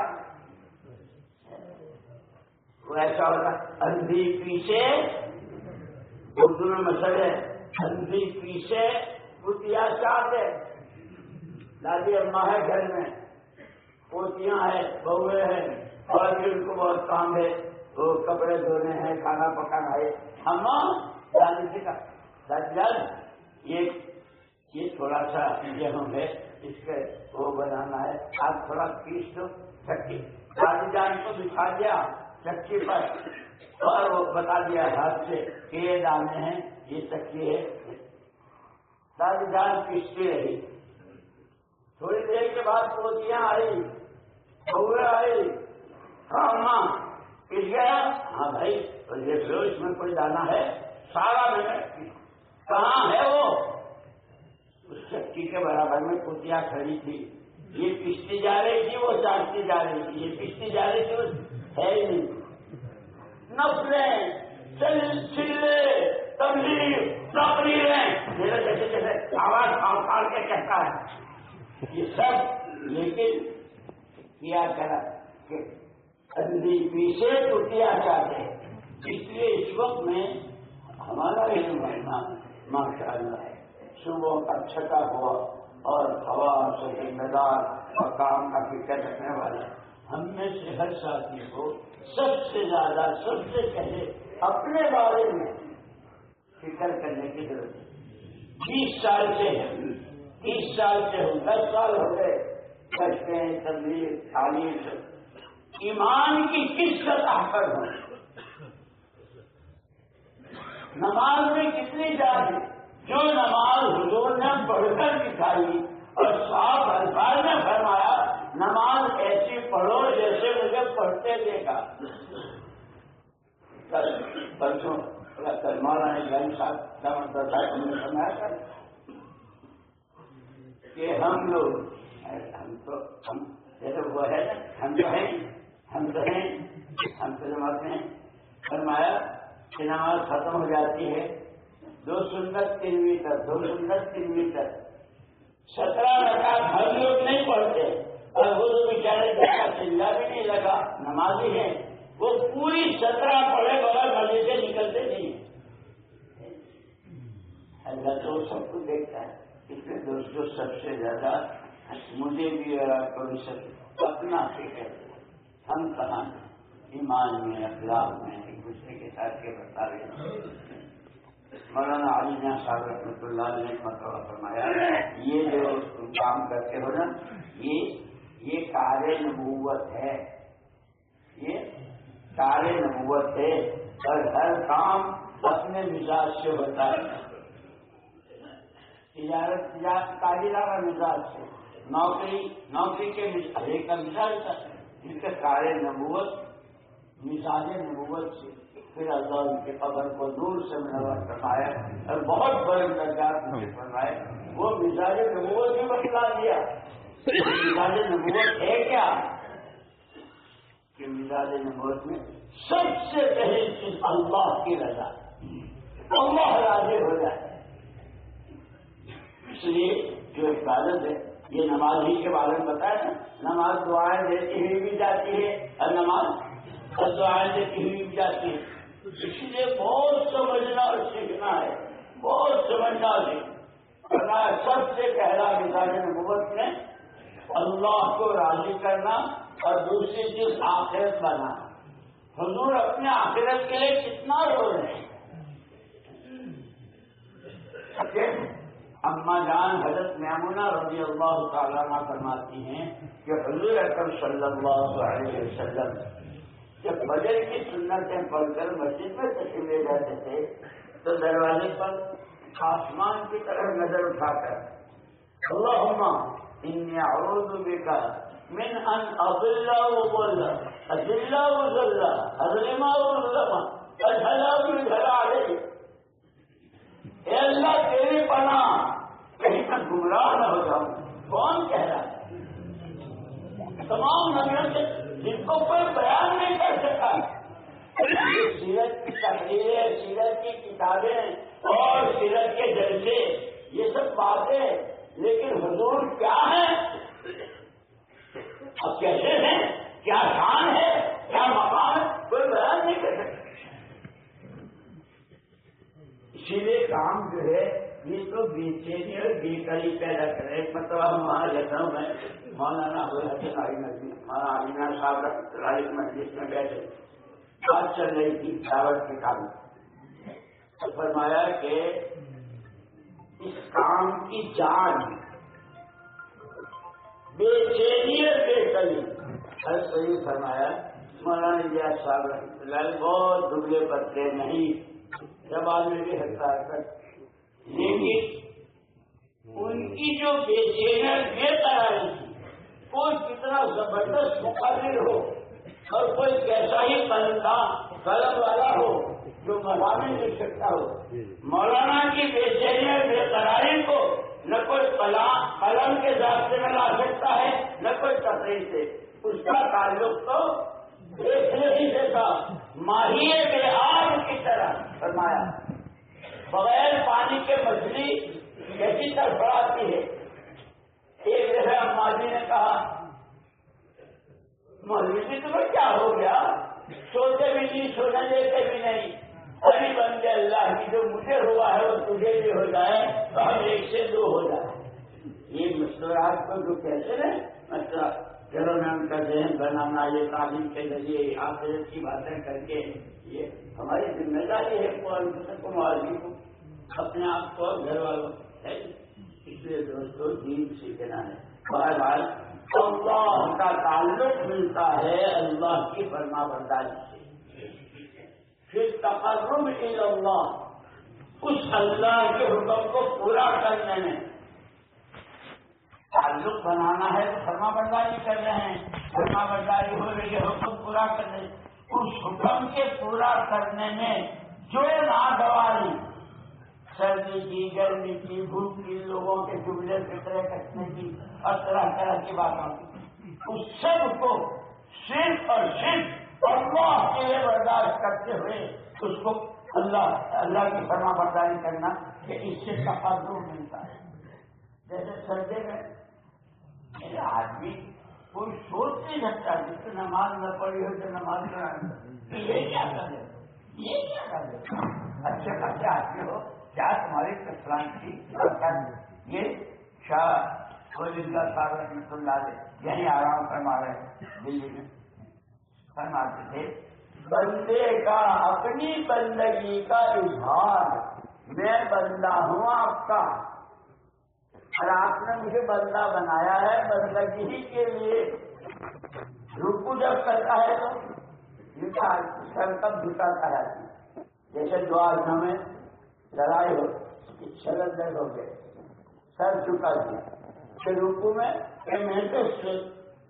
وہ ایسا ہوتا اندھی پیچھے، اردو میں مسئلہ ہے، اندھی پیچھے کتیا چاہتے، دادی اماں ہے گھر میں، پوتیاں ہیں، بہویں ہیں، اور بھی ان کو بہت کام ہے، وہ کپڑے دھونے ہیں، کھانا پکانا ہے، اماں دادی سے کہا دادی جان یہ تھوڑا سا گیہوں ہے، اس کے وہ بنانا ہے، آپ تھوڑا پیس دو چکی، دادی جان کو بٹھا دیا چکی پر اور وہ بتا دیا ہاتھ سے کہ یہ دانے ہیں، یہ چکی ہے، دادی جان پیستی رہی، تھوڑی دیر کے بعد پوتیاں آئی، بہویں آئی، ہاں ماں پس گیا، ہاں بھائی دیکھ لو اس میں کوئی دانا ہے، سارا میں نے کہاں ہے وہ، اس چکی کے برابر میں پوتیاں کھڑی تھی، یہ پستی جا رہی تھی، وہ چاٹتی جا رہی تھی، یہ پستی جا رہی تھی، ہے ہی نہیں، نفلیں چلے تبلیغ تقریریں، میرے جیسے جیسے آواز پھاڑ کے کہتا ہے یہ سب، لیکن کیا کرا کہ اندھی پیچھے ٹوٹیا چاہتے، اس لیے اس وقت میں ہمارا علم رہنا ماشاء اللہ ہے، صبح کا چھٹا ہوا اور ہوا سے ذمہ دار اور کام کا فکر رکھنے والا، ہم میں سے ہر ساتھی کو سب سے زیادہ سب سے پہلے اپنے بارے میں فکر کرنے کی ضرورت ہے۔ 20 سال سے ہے، 30 سال سے ہو، 10 سال ہو گئے، بچتے ہیں، تبلیغ تعلیم سے ایمان کی کس سطح پر ہو، نماز میں کتنی جان ہے، جو نماز حضور نے پڑھ کر دکھائی اور صاف الفاظ میں فرمایا نماز ایسی پڑھو جیسے مجھے پڑھتے دیکھا۔ پرسوں مولانا گنج صاحب نے فرمایا تھا کہ ہم لوگ ہم جیسے وہ ہے ہم تو جماعت ہیں، فرمایا کہ نماز ختم ہو جاتی ہے، 2 سنت 3 میٹر، 2 سنت 3 میٹر، 17 رکعت ہر لوگ نہیں پڑھتے، اور وہ تو بیچارے کا چنگا بھی نہیں لگا، نمازی ہے، وہ پوری 17 پڑھے بغیر مزے سے نکلتے نہیں ہیں۔ اللہ تو سب کو دیکھتا ہے، اس میں دوستوں سب سے زیادہ مجھے بھی اور آپ کو بھی سب اپنا فکر، ہم کہاں ایمان میں، اخلاق میں ایک دوسرے کے ساتھ کے بتا رہے ہیں۔ مولانا علی جان صاحب رحمۃ اللہ نے مرتبہ فرمایا یہ جو کام کرتے ہو نا، یہ کار نبوت ہے، یہ کار نبوت ہے، اور ہر کام اپنے مزاج سے ہوتا ہے، تجارت تاجرانہ مزاج سے، نوکری کے ایک کا مزاج تھا، جس کا کار نبوت مزاج نبوت سے، پھر اللہ ان کے قبر کو دور سے منور فرمایا اور بہت بڑے درجات میں فرمائے، وہ مزاج نبوت بھی بتلا دیا۔ مزاج نبوت ہے کیا کہ مزاج نبوت میں سب سے پہلی چیز اللہ کی رضا، اللہ راضی ہو جائے، اس لیے جو عبادت ہے، یہ نماز ہی کے بارے میں بتایا نا، نماز دعائیں دیتی ہوئی بھی جاتی ہے اور نماز دعائیں دیتی ہوئی بھی جاتی ہے، اس لیے بہت سمجھنا اور سیکھنا ہے، بہت سمجھنا سیکھنا۔ سب سے پہلا مزاج نبوت میں اللہ کو راضی کرنا اور دوسری چیز آخرت بنانا۔ حضور اپنے آخرت کے لیے کتنا رو رہے ہیں۔ اما جان حضرت میمونہ رضی اللہ تعالیٰ عنہ فرماتی ہیں کہ حضور اکرم صلی اللہ علیہ وسلم جب فجر کی سنتیں پڑھ کر مسجد میں تشریف لے جاتے تھے تو دروازے پر آسمان کی طرف نظر اٹھا کر اللہم انی اعوذ بک من ان اضل وضل اذل وذل اظلم وظلم اجھلا وجھلا علیہ. اے اللہ تیری پناہ کہیں میں گمراہ نہ ہو جاؤں. کون کہہ رہا ہے؟ تمام نبیوں سے جن کو کوئی بیان نہیں کر سکا. سیرت کی تحریریں، سیرت کی کتابیں اور سیرت کے جلسے یہ سب باتیں، لیکن حضور کیا ہیں، اب کیسے ہیں، کیا شان ہے، کیا مقام ہے، کوئی بیان نہیں کر سکتا. اسی لیے کام جو ہے یہ تو بے چینی اور بے قری پیدا کرے. ایک مطلب ہم وہاں جاتا ہوں میں مولانا ابوالحسن علی ندوی مولانا علینا صاحب رائے مجلس میں بیٹھے، بات چل رہی تھی دعوت کے کام. فرمایا کہ اس کام کی جان بے چینی اور بے قری. ہر صحیح فرمایا مولانا الیاس صاحب رحمۃ اللہ بہت دبلے پتلے نہیں، جب آدمی بھی ہٹتا ہے، لیکن ان کی جو بے چینی اور بے قراری تھی، کوئی کتنا زبردست مقرر ہو اور کوئی کیسا ہی قلم والا ہو جو مضامین لکھ سکتا ہو، مولانا کی بے چینی اور بے قراری کو نہ کوئی قلم کے ضابطے میں لا سکتا ہے نہ کوئی تقریر سے. اس کا تعلق تو دیکھنے ہی سے تھا، ماہی بے آب کی طرح. فرمایا بغیر پانی کے مچھلی کیسی تڑپڑاتی ہے. ایک جگہ اماں جی نے کہا مولوی جی تمہیں کیا ہو گیا، سوتے بھی نہیں، سونے دیتے بھی نہیں. ابھی بندے اللہ کی جو مجھے ہوا ہے وہ تجھے بھی ہو جائے تو ہم ایک سے دو ہو جائے. یہ مشورات کو جو کہتے ہیں مطلب چلو میں ان کا ذہن بنانا، یہ تعلیم کے ذریعے آخرت کی باتیں کر کے یہ ہماری ذمہ داری ہے کو معلوم کو اپنے آپ کو گھر والوں ہے. اس لیے دوستوں دین سیکھنا ہے. بہرحال اللہ کا تعلق ملتا ہے اللہ کی فرما برداری سے، پھر تقرب الی اللہ، اس اللہ کے حکم کو پورا کرنے میں تعلق بنانا ہے تو فرما برداری کر رہے ہیں، فرما برداری ہو رہی ہے حکم پورا کرنے. اس حکم کے پورا کرنے میں جو ناگواری، سردی کی، گرمی کی، بھوک کی، لوگوں کے جملے فکرے کٹنے کی اور طرح طرح کی باتوں کی، اس سب کو صرف اور صرف اللہ کے لیے برداشت کرتے ہوئے اس کو اللہ کی فرما برداری کرنا کہ اس سے تقرب ملتا ہے. جیسے سردی میں آدمی کوئی سوچ نہیں سکتا جس کو نماز نہ پڑھی ہو تو نماز پڑھانا یہ کیا کر لے، یہ کیا کر لے. اچھے خاصے آدمی ہو کیا تمہاری کسلان کی یہ شاہ ولی اللہ صاحب رحمۃ اللہ علیہ یعنی آرام فرما رہے دلی میں فرماتے تھے بندے کا اپنی بندگی کا اظہار، میں بندہ ہوں آپ کا اور آپ نے مجھے بندہ بنایا ہے بندگی ہی کے لیے. رکو جب کرتا ہے تو سر کب جھکاتا ہے، جیسے دعا میں لڑائی ہو، شرط درد ہو گئے، سر جھکا دیا. پھر رکو میں محنت سے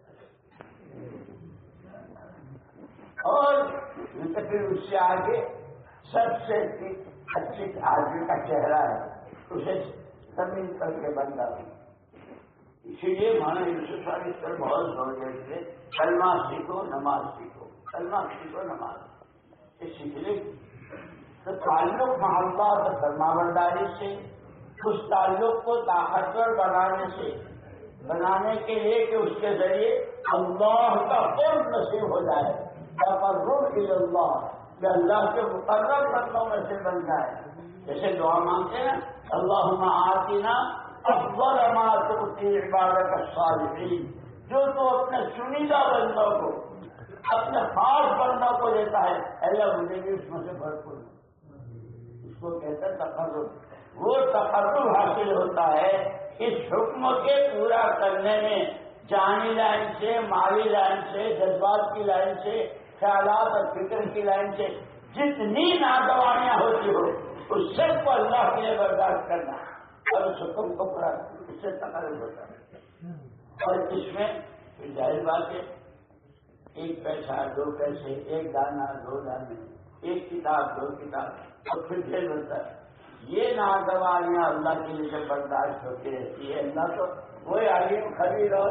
اور پھر اس سے آگے سب سے اچھی آدمی کا چہرہ ہے اسے زمین کر کے بندہ. اسی لیے مولانا یوسف صاحب اس پر بہت زور دیتے تھے کلمہ سیکھو نماز سیکھو، کلمہ سیکھو نماز. اس لیے تو تعلق محبت اور فرما برداری سے، اس تعلق کو طاقتور بنانے کے لیے کہ اس کے ذریعے اللہ کا قرب نصیب ہو جائے، تقرب الی اللہ، کہ اللہ کے مقرب بندوں میں سے بن جائے. جیسے دعا مانگتے ہیں اللہم آتنا افضل ما تؤتی عبادک الصالحین، جو تو اپنے چنیدہ بندوں کو، اپنے خاص بندوں کو دیتا ہے، اللہ مجھے بھی اس میں سے بھرپور. اس کو کہتے ہیں تقرب. وہ تقرب حاصل ہوتا ہے اس حکم کے پورا کرنے میں، جانی لائن سے، مالی لائن سے، جذبات کی لائن سے، خیالات اور فکر کی لائن سے جتنی ناگوانیاں ہوتی ہو اس سب کو اللہ کے لیے برداشت کرنا اور اس حکم کو پورا، اس سے تقرب ہوتا ہے. اور اس میں پھر ظاہر بات ہے 1 پیسہ 2 پیسے 1 دانہ 2 دانے 1 کتاب 2 کتاب تو پھر جیل ہوتا ہے. یہ ناگوانیاں اللہ کے لیے برداشت ہوتی رہتی ہے. اللہ تو وہی عالم خبیر اور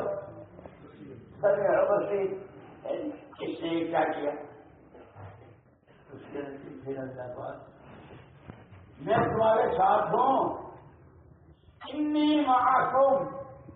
اس نے کیا کیا اس کے پھر اللہ بات میں تمہارے ساتھ ہوں انی معکم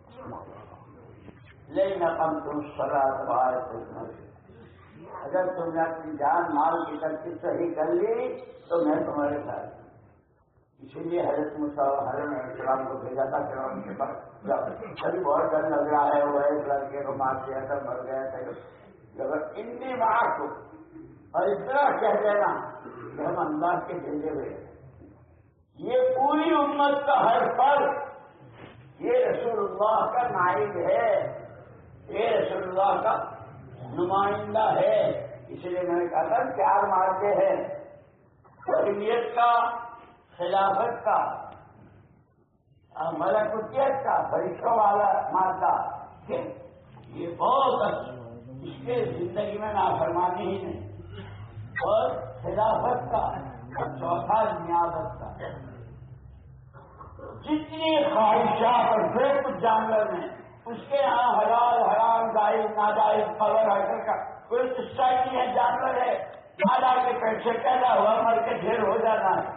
لیکن اقمتم الصلاۃ اگر تم نے اپنی جان مال کی ترتیب صحیح کر لی تو میں تمہارے ساتھ ہوں. اسی لیے حضرت موسیٰ علیہ السلام کو بھیجا تھا کہ ان کے پاس ابھی بہت ڈر لگ رہا ہے وہ ایک لڑکے کو مار دیا تھا مر گیا تھا انی معکم اور اس طرح کہہ دینا کہ ہم اللہ کے بھیجے ہوئے ہیں. یہ پوری امت کا ہر فرد یہ رسول اللہ کا نائب ہے یہ رسول اللہ کا نمائندہ ہے. اس لیے میں نے کہا تھا 4 مادے ہیں حریت کا خلافت کا ملکوتیت کا فرشتوں والا مادہ یہ بہت اس کے زندگی میں نافرمانی ہی نہیں اور خلافت کا اور چوتھا نیابت کا. جتنی خواہشات اور جو کچھ جانور ہیں اس کے یہاں حلال حرام جائز ناجائز خبر حقیقت کا کوئی قصہ نہیں ہے. جانور ہے مالا کے پیٹ سے پیدا ہوا مر کے ڈھیر ہو جانا ہے.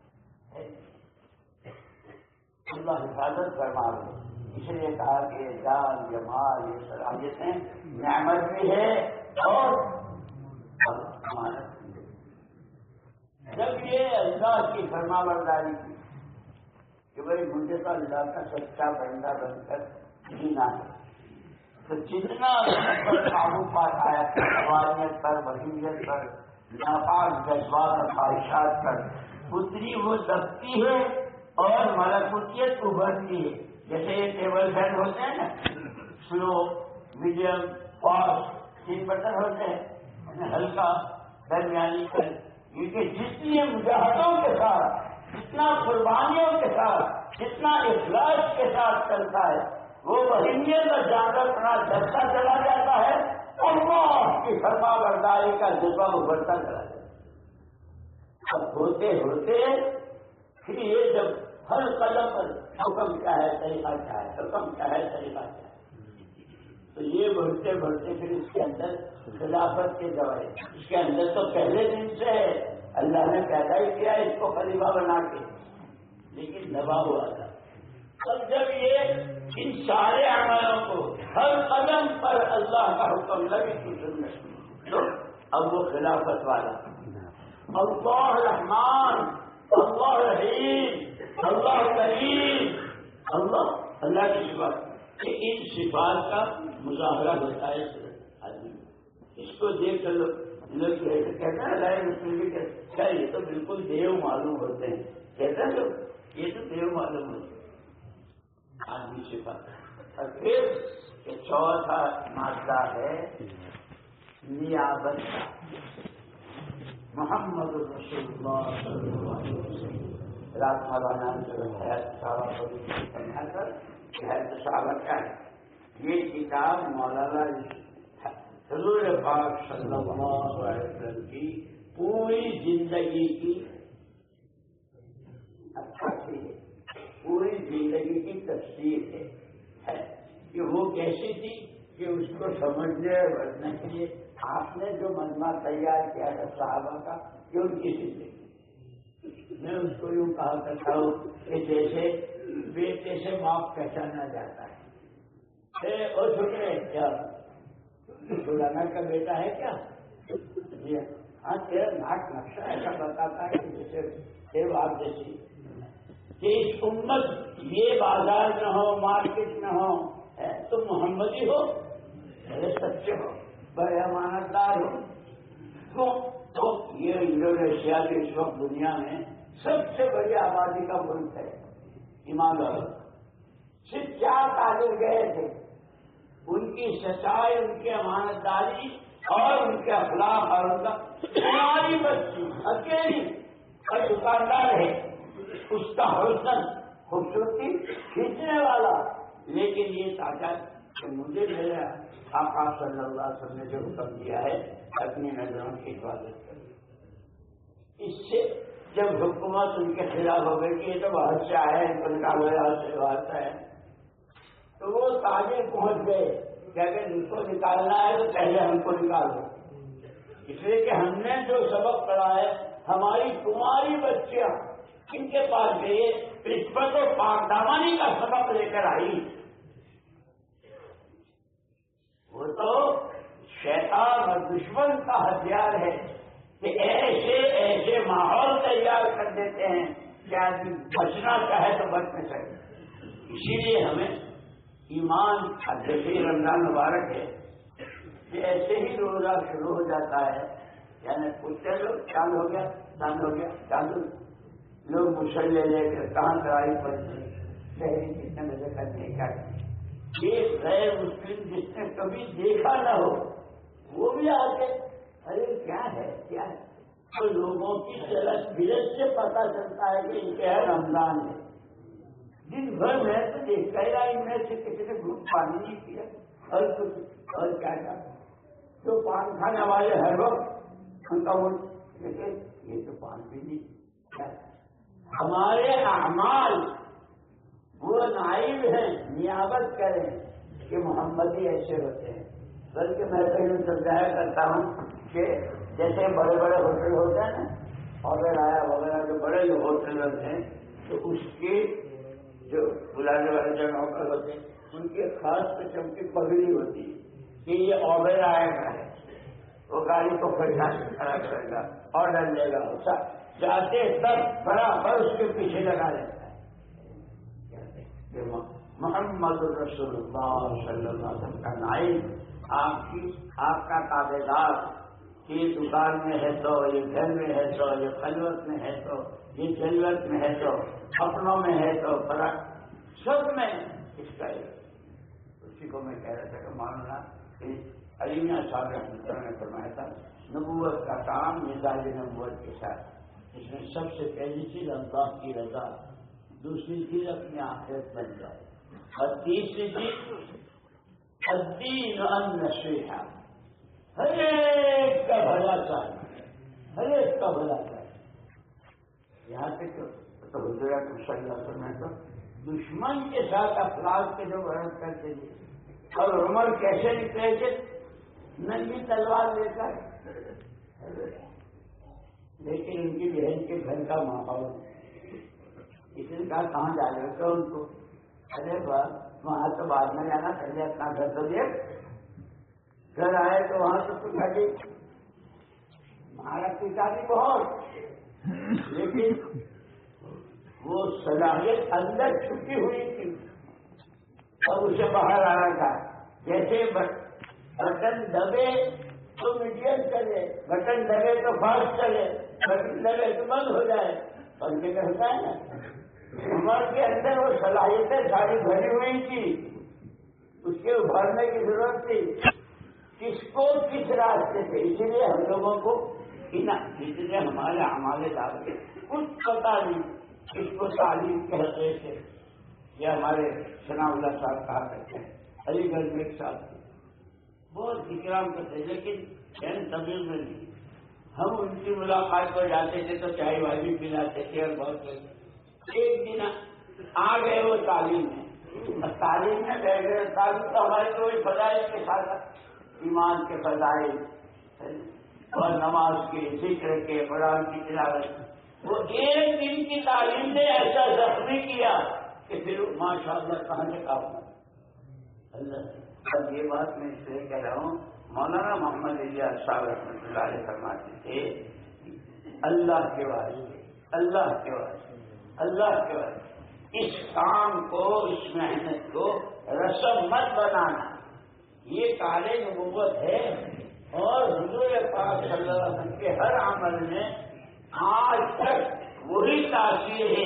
اللہ حفاظت فرما دے. اس لیے کہا کہ جان یہ مال یہ صلاحیتیں نعمت بھی ہے اور امانت بھی ہے. جب یہ اللہ کی فرما برداری کی کہ بھائی مجھے تو اللہ کا سچا بندہ بن کر جینا ہے تو جتنا پر قابو پاس آیا قوانیت پر وحیت پر ناپاک جذبات اور خواہشات پر اتنی وہ دبتی ہے اور ملکوتیت ابھرتی ہے. جیسے یہ ٹیبل فین ہوتے ہیں نا سلو میڈیم فاسٹ 3 بٹن ہوتے ہیں ہلکا درمیانی یہ کہ جتنی مجاہدوں کے ساتھ جتنا قربانیوں کے ساتھ جتنا اخلاص کے ساتھ چلتا ہے وہ وحیت اور جانور اپنا چلتا چلا جاتا ہے اور وہ کی فرما برداری کا جذبہ ابھرتا چلا جاتا ہے. اب ہوتے ہوتے پھر یہ جب ہر قدم پر حکم کیا ہے طریقہ کیا ہے حکم کیا ہے طریقہ کیا ہے تو یہ بڑھتے بڑھتے پھر اس کے اندر خلافت کے جوائے اس کے اندر تو پہلے دن سے اللہ نے پیدا ہی کیا اس کو خلیفہ بنا کے لیکن دبا ہوا تھا. اب جب یہ ان سارے عملوں کو ہر قدم پر اللہ کا حکم لگے تو سننے تو اب وہ خلافت والا اللہ رحمان اللہ رحیم اللہ کریم اللہ کی صفات کہ ان صفات کا مظاہرہ ہوتا ہے آدمی. اس کو دیکھ کر لوگ کہتے ہیں اللہ مسلم کیا یہ تو بالکل دیو معلوم ہوتے ہیں کہتے ہیں لوگ یہ تو دیو معلوم ہوتے ہیں آدمی صفات. اور پھر چوتھا مادہ ہے نیابت کا. محمد رسول اللہ صلی اللہ علیہ وسلم رات مولانا جو صحابہ کا ہے یہ کتاب مولانا حضور پاک صلی اللہ علیہ وسلم کی پوری زندگی کی عکاسی ہے پوری زندگی کی تفسیر ہے کہ وہ کیسی تھی کہ اس کو سمجھنے اور بڑھنے کے لیے آپ نے جو مجمع تیار کیا تھا صحابہ کا کہ ان کی زندگی میں اس کو یوں کہا کرتا ہوں کہ جیسے بیٹے سے باپ پہچانا جاتا ہے اور چھوٹے کیا سلانا کا بیٹا ہے کیا ہاں تیرا ناک نقشہ ایسا بتاتا ہے کہ جیسے آپ جیسی کہ اس امت یہ بازار نہ ہو مارکیٹ نہ ہو تم محمدی ہو بڑے سچے ہو بڑے امانت دار ہو تو یہ انڈونیشیا کے اس وقت دنیا میں سب سے بڑی آبادی کا ملک ہے ایماندار. صرف 4 تاجر گئے تھے ان کی سچائی ان کی امانت داری اور ان کے اخلاق اور ان کا ہماری بچی اکیلی اور دکاندار ہے اس کا حسن خوبصورتی کھینچنے والا لیکن یہ طاقت کہ مجھے میرا آقا صلی اللہ علیہ وسلم نے جو حکم دیا ہے اپنی نظروں کی حفاظت کریں. اس سے جب حکومت ان کے خلاف ہو گئی کہ یہ تو باہر سے آیا ہے ان کو نکالو یہاں سے باہر سے ہے، تو وہ تاجر پہنچ گئے کہ اگر ان کو نکالنا ہے تو پہلے ہم کو نکالو، اس لیے کہ ہم نے جو سبق پڑھا ہے ہماری تمہاری بچیاں ان کے پاس گئے عفت و پاکدامانی کا سبق لے کر آئی. وہ تو شیطان اور دشمن کا ہتھیار ہے کہ ایسے ایسے ماحول تیار کر دیتے ہیں کہ آدمی بچنا چاہے تو بچ نہ سکے. اسی لیے ہمیں ایمان جیسے رمضان مبارک ہے کہ ایسے ہی روزہ شروع ہو جاتا ہے، یعنی پوچھتے لوگ چاند ہو گیا چاند ہو گیا چاند، لوگ مسلے لے کر کہاں کرائی پڑتی شہری کتنے بجے کرنے کا. ایک غیر مسلم جس نے کبھی دیکھا نہ ہو وہ بھی آ کے ارے کیا ہے کیا ہے، تو لوگوں کی چلت بھیڑ سے پتا چلتا ہے کہ ان کے یہاں رمضان ہے. دن بھر میں تو دیکھتا ہی رہا ان میں سے کسی نے گھوٹ پانی نہیں پیا اور کچھ اور کیا تھا. جو پان کھانے والے ہر وقت ان کا وہ یہ تو پان بھی نہیں. ہمارے اعمال وہ نائب ہیں نیابت کریں کہ محمدی ایسے ہوتے ہیں. بلکہ میں پہلے سمجھایا کرتا ہوں کہ جیسے بڑے بڑے ہوٹل ہوتے ہیں نا وغیرہ وغیرہ جو بڑے جو ہوٹل ہیں تو اس کے جو بلانے والے جو نوکر ہوتے ہیں ان کے خاص قسم کی پگڑی ہوتی ہے کہ یہ آڈر آئے گا ہے، وہ گاڑی کو کھڑا کرے گا آڈر لے گا، جاتے تب برابر اس کے پیچھے لگا لیتا ہے. محمد رسول اللہ صلی اللہ علیہ وسلم کا نائب آپ کا تابع دار، یہ دکان میں ہے تو یہ گھر میں ہے تو یہ خلوت میں ہے تو یہ جلوت میں ہے تو اپنوں میں ہے تو فرق سب میں اس کا اسی کو میں کہہ رہا تھا کہ مولانا علی میاں صاحب رحمۃ اللہ نے فرمایا تھا نبوت کا کام مزاج نبوت کے ساتھ، اس میں سب سے پہلی چیز اللہ کی رضا، دوسری چیز اپنی آخرت بن جائے، اور تیسری چیز الدین النصیحہ، ہر ایک کا بھلا چاہیے، ہر ایک کا بھلا چاہیے. یہاں تک تو حضور صلی اللہ علیہ وسلم تو دشمن کے ساتھ افراد کے جو ورد کرتے تھے، اور عمر کیسے نکلے تھے ننگی تلوار لے کر، لیکن ان کی بہن کے گھر کا ماحول اس نے کہا کہاں جا رہے ہو ان کو، ارے بس وہاں تو بعد میں جانا پہلے اپنا گھر تو دیکھ. گھر آئے تو وہاں سے پوچھا کہ ہمارا پتا بھی بہت، لیکن وہ صلاحیت اندر چھپی ہوئی تھی اور اسے باہر آنا تھا. جیسے بٹن دبے تو میڈیم چلے، بٹن دبے تو فاسٹ چلے، بٹن دبے تو بند ہو جائے، پنکھے میں ہوتا ہے نا. عمر کے اندر وہ صلاحیتیں ساری بھری ہوئی تھی، اس کے ابھرنے کی ضرورت تھی. کس کو کس راستے سے، اسی لیے ہم لوگوں کو جتنے ہمارے اعمال ڈال کے کچھ پتا نہیں اس کو تعلیم کہتے تھے. یہ ہمارے ثناء اللہ صاحب کہا کرتے ہیں، علی گڑھ میں ایک ساتھ بہت اکرام کرتے، لیکن چین تبدیل میں نہیں. ہم ان کی ملاقات پر جاتے تھے تو چائے والی پلاتے تھے اور بہت. ایک دن آ گئے وہ تعلیم میں، تعلیم میں بیٹھ گئے. تعلیم تو ہمارے کوئی فضائل کے ساتھ ایمان کے فضائل اور نماز کے ذکر کے قرآن کی تلاوت، وہ ایک دن کی تعلیم نے ایسا زخمی کیا کہ پھر ماشاء اللہ کہاں سے کام اللہ. اب یہ بات میں اس لیے کہہ رہا ہوں، مولانا محمد الیاس صاحب رحمۃ اللہ علیہ فرماتے تھے اللہ کے واسطے، اللہ کے واسطے، اللہ کے واسطے اس کام کو، اس محنت کو رسم مت بنانا. یہ کال نبوت ہے، اور حضور پاک صلی اللہ علیہ وسلم کے ہر عمل میں آج تک وہی تاثیر ہے.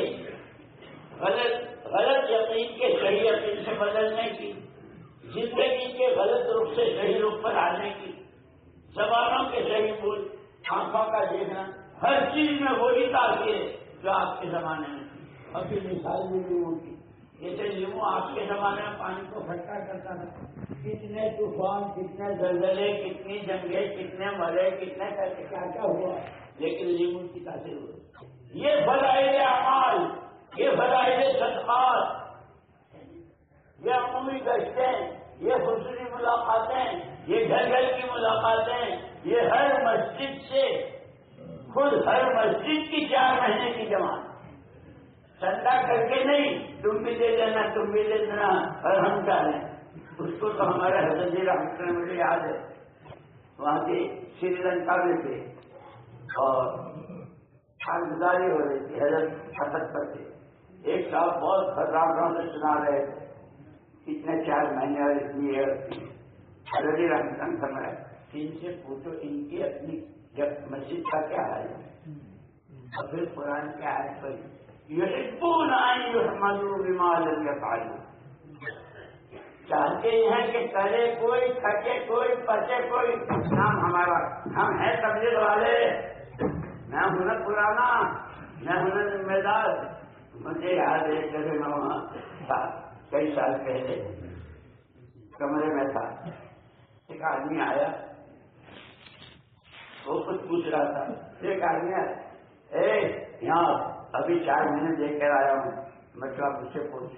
غلط یقین کے صحیح یقین سے بدلنے کی، زندگی کے غلط رخ سے صحیح رخ پر آنے کی، زبانوں کے صحیح بول، آنکھوں کا دیکھنا، ہر چیز میں وہی تاثیر ہے جو آپ کے زمانے میں تھی. ابھی مثال بھی نہیں ہوتی. جیسے لیمو آپ کے زمانے میں پانی کو کھٹا کرتا تھا، کتنے طوفان، کتنے زلزلے، کتنی جنگیں، کتنے مرے، کتنے کیا کیا ہوا، لیکن لیمو کی تاثیر ہوئی۔ یہ فضائل اعمال، یہ فضائل صدقات، یہ عمومی گشتیں، یہ خصوصی ملاقاتیں، یہ گھر گھر کی ملاقاتیں، یہ ہر مسجد سے خود ہر مسجد کی 4 مہینے کی جماعت، چندہ کر کے نہیں، تم بھی دے دینا، تم بھی دے دینا اور ہم کیا لیں۔ اس کو تو ہمارے حضرت جی رحمۃ اللہ مجھے یاد ہے، وہاں کے سری لنکا میں تھے اور خانداری ہو رہی تھی حضرت حسد پر تھے، ایک صاحب بہت خطرناک سے سنا رہے تھے، اتنے 4 مہینے اور اتنی حضرت جی رحمۃ اللہ فرمایا کہ ان سے پوچھو ان کی اپنی مسجد کا کیا حال ہے، اور پھر قرآن کی آیت پڑھی، یحبون ان یحمدوا بما لم یفعلوا، چاہتے ہیں کہ کرے کوئی، تھکے کوئی، پچے کوئی، نام ہمارا، ہم ہیں تبلیغ والے، میں ہوں نا پرانا، میں ہوں نا ذمہ دار۔ مجھے یاد ہے جب میں وہاں تھا کئی سال پہلے، کمرے میں تھا، ایک آدمی آیا، وہ کچھ پوچھ رہا تھا، ایک آدمی آیا، یہاں ابھی 4 مہینے دیکھ کر آیا ہوں، مطلب مجھ سے پوچھ۔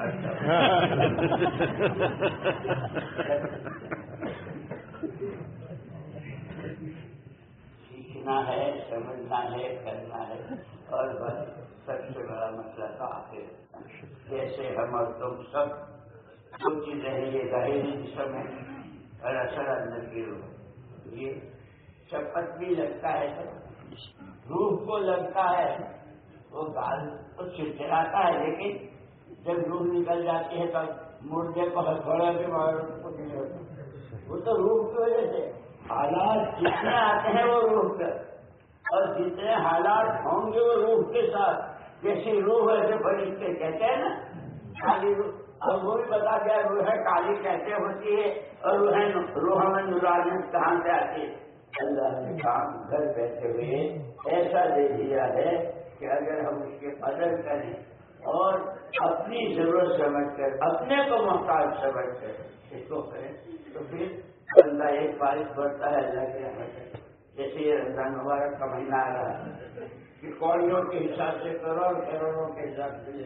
سیکھنا ہے، سمجھنا ہے، کرنا ہے، اور بس سب سے بڑا مسئلہ تو آخر، جیسے ہم اور تم سب جو چیزیں ہیں، یہ ظاہری جسم ہے اور اثر اندر کی روح، یہ چپت بھی لگتا ہے تو روح کو لگتا ہے، وہ گال کو چڑچڑاتا ہے، لیکن جب روح نکل جاتی ہے تب مردے کو ہتھوڑا کے مارو کو نہیں ہوتا، وہ تو روح کی وجہ سے حالات جتنے آتے ہیں وہ روح کے، اور جتنے حالات ہوں گے وہ روح کے ساتھ، جیسی روح ایسے فرشتے کہتے ہیں نا کالی روح، اور وہ بھی بتا دیا روح کالی کیسے ہوتی ہے اور روح میں نورانیت کہاں سے آتی ہے۔ اللہ نے کام گھر بیٹھے ہوئے ایسا دے دیا ہے کہ اگر ہم اس کے قدر کریں اور اپنی ضرورت سمجھ کر، اپنے کو محتاج سمجھ کر اس کو کریں تو پھر بندہ ایک بارش بڑھتا ہے اللہ کی رحمت سے۔ جیسے یہ رمضان مبارک کا مہینہ آ رہا ہے کہ کوڑیوں کے حساب سے کروڑوں کے حساب سے،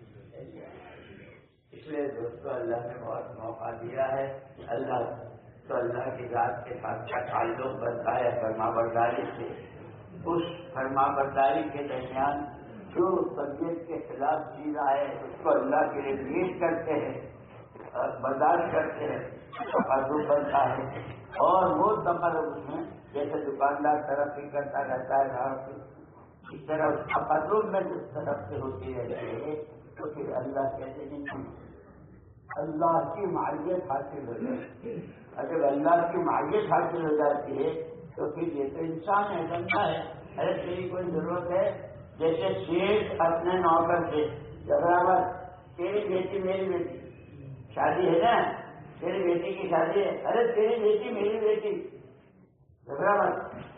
اس لیے دوستو اللہ نے بہت موقع دیا ہے۔ اللہ تو اللہ کی ذات کے ساتھ کا تعلق بنتا ہے فرما برداری سے، اس فرما برداری کے درمیان جو طبیعت کے خلاف چیز آئے اس کو اللہ کے لیے نیز کرتے ہیں، برداشت کرتے ہیں، تقرب بنتا ہے، اور وہ تقرب اس میں جیسے دکاندار ترقی کرتا رہتا ہے اس طرح تقرب میں جس طرف سے ہوتی رہتی ہے تو پھر اللہ کہتے ہیں اللہ کی معیت حاصل ہو جاتی ہے۔ اگر اللہ کی معیت حاصل ہو جاتی ہے تو پھر یہ تو انسان ہے، بنتا ہے، ارے تیری کوئی ضرورت ہے، جیسے شیخ اپنے نوکر سے برابر، تیری بیٹی میری بیٹی، شادی ہے نا، تیری بیٹی کی شادی ہے، ارے تیری بیٹی میری بیٹی، برابر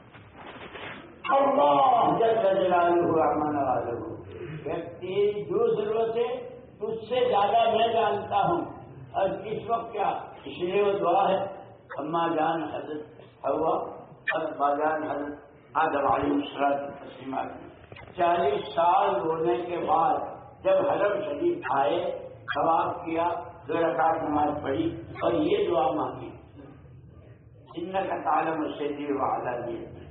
اللہ جل جلالہ عما نوازہ، تیری جو ضرورت ہے تجھ سے زیادہ میں جانتا ہوں، اور کس وقت کیا، اس لیے وہ دعا ہے اماں جان حضرت حوا اور ابا جان حضرت آدم علیہ السلام 40 سال رونے کے بعد جب حرم شریف آئے، طواف کیا، 2 رکعت نماز پڑھی اور یہ دعا مانگی، انک تعلم سری وعلانیتی،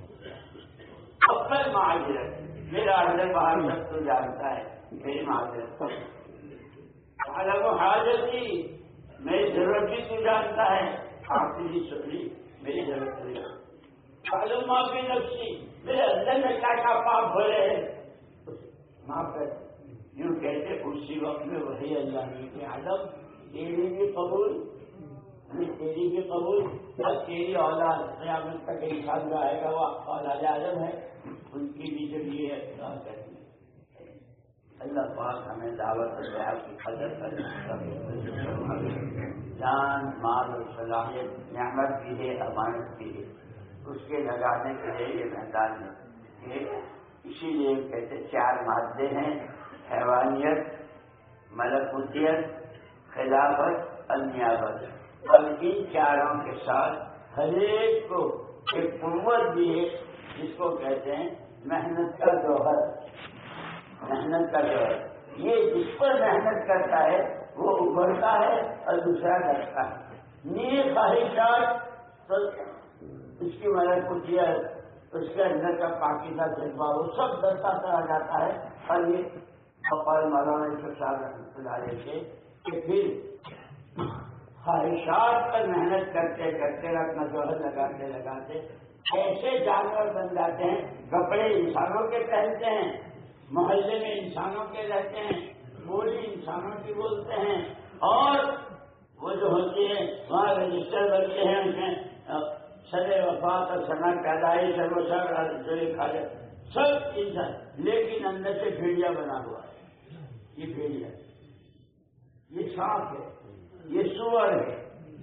افضل معذرت، میرا اندر باہر سب تو جانتا ہے، میری معذرت عالم و حاجتی، میری ضرورت بھی تو جانتا ہے، آپ کی سبھی میری ضرورت نہیں، عالم معافی نفسی، میرے اندر میں کیا کیا پاپ ہو رہے ہیں معاف کر، یوں کہتے اسی وقت میں وہی اللہ کی عالم تیری بھی قبول، تیری بھی قبول، اور تیری اولاد قیامت تک انسان جو آئے گا وہ اولاد اعظم ہے، ان کی بھی جب یہ اطلاع کرنی، اللہ پاک ہمیں دعوت اور کی قدر کرنے، جان مال اور صلاحیت نعمت بھی ہے، امانت بھی ہے، اس کے لگانے کے لیے یہ میدان ہے، اسی لیے کہتے 4 مادے ہیں، حیوانیت، ملکوتیت، خلافت، النیابت، اور ان چاروں کے ساتھ ہر ایک کو ایک قوت بھی ہے جس کو کہتے ہیں محنت کا جوہر. محنت کا جوہر یہ جس پر محنت کرتا ہے وہ ابھرتا ہے اور دوسرا کرتا ہے. نیک خواہشات تو اس کی ملکوتیت، اس کے اندر کا پاکیزہ جذبہ وہ سب درتا چلا جاتا ہے. اور یہ بقول مولانا یوسف صاحب رحمۃ اللہ علیہ سے کہ پھر خواہشات پر محنت کرتے کرتے اپنا جوہر لگاتے لگاتے ایسے جانور بن جاتے ہیں. کپڑے انسانوں کے پہنتے ہیں، محلے میں انسانوں کے رہتے ہیں، بولی انسانوں کی بولتے ہیں، اور وہ جو ہوتی ہے وہاں رجسٹر بنتے ہیں اس میں سر وفات اور سنا پیدائش اور وہ سب جو کھا جائے سب انسان، لیکن اندر سے بھیڑیا بنا ہوا ہے. یہ بھیڑیا، یہ سانپ ہے، یہ سور ہے.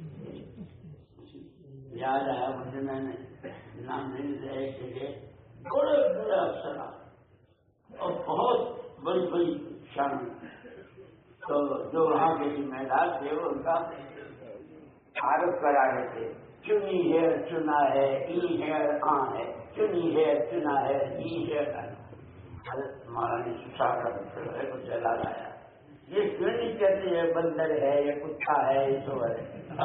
یاد آیا مجھے، میں نے نام نہیں لیا ایک جگہ بڑے بڑے افسران اور بہت بڑی بڑی شان، تو جو وہاں کے ذمہ دار تھے وہ ان کا عارف کرا رہے تھے. چنی ہے چنا ہے، ای ہے آ ہے، چنی ہے چنا ہے، ای ہے. حضرت مولانا صاحب کو چلا لایا، یہ کیوں نہیں کہتے یہ بندر ہے، یہ کتا ہے، یہ سور ہے.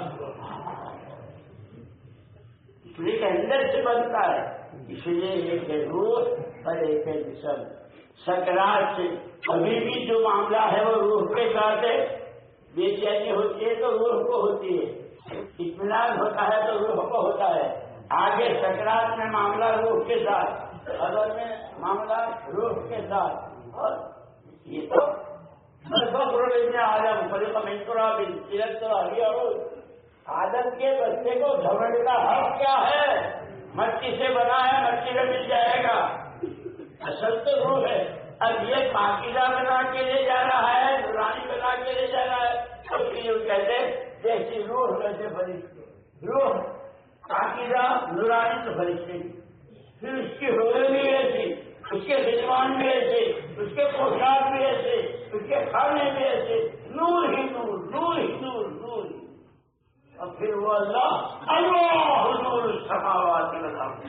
اس لیے کہ اندر سے بنتا ہے. اس لیے ایک ہے روح اور ایک ہے جسم. سکرات سے ابھی بھی جو معاملہ ہے وہ روح کے ساتھ ہے. بے چینی ہوتی ہے تو روح کو ہوتی ہے، اطمینان ہوتا ہے تو روح کو ہوتا ہے. آگے سکرات میں معاملہ روح کے ساتھ، قبر میں معاملہ روح کے ساتھ. اور یہ تو آدم فریق منترا اور آدم کے بچے کو جھگڑنے کا حق کیا ہے؟ مٹی سے بنا ہے، مٹی میں مل جائے گا. اصل تو روح ہے. اب یہ پاکیزہ بنا کے لے جا رہا ہے، نورانی بنا کے لے جا رہا ہے. اس لیے کہتے جیسی روح ویسے فرشتے. روح پاکیزہ نورانی تو فرشتے، پھر اس کی روحیں بھی ایسی، اس کے رضوان بھی ایسے، اس کے پوشاک بھی ایسے، اس کے کھانے بھی ایسے. نور ہی نور، نور ہی نور، نور ہی. اور پھر وہ اللہ نور السماوات والارض،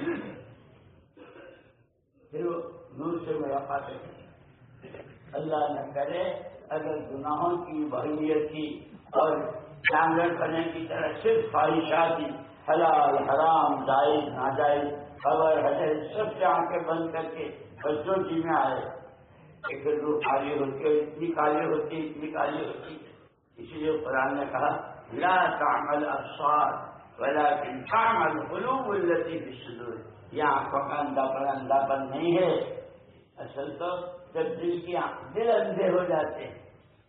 پھر وہ نور سے ملاقات ہے. اللہ نہ کرے اگر گناہوں کی بحیت کی اور جانور بننے کی طرح صرف خواہشاتی، حلال حرام، جائز ناجائز، خبر حجر سب سے آنکھیں بند کر کے بچوں جی میں آئے کہ پھر روح کالی ہوتی ہے، اتنی کالی ہوتی، اتنی کالی ہوتی. اسی لیے قرآن نے کہا لا تعمل ابصار ولكن تعمل قلوب التي في الصدور. یہ آنکھوں کا اندھاپن نہیں ہے، اصل تو جب دل اندھے ہو جاتے ہیں.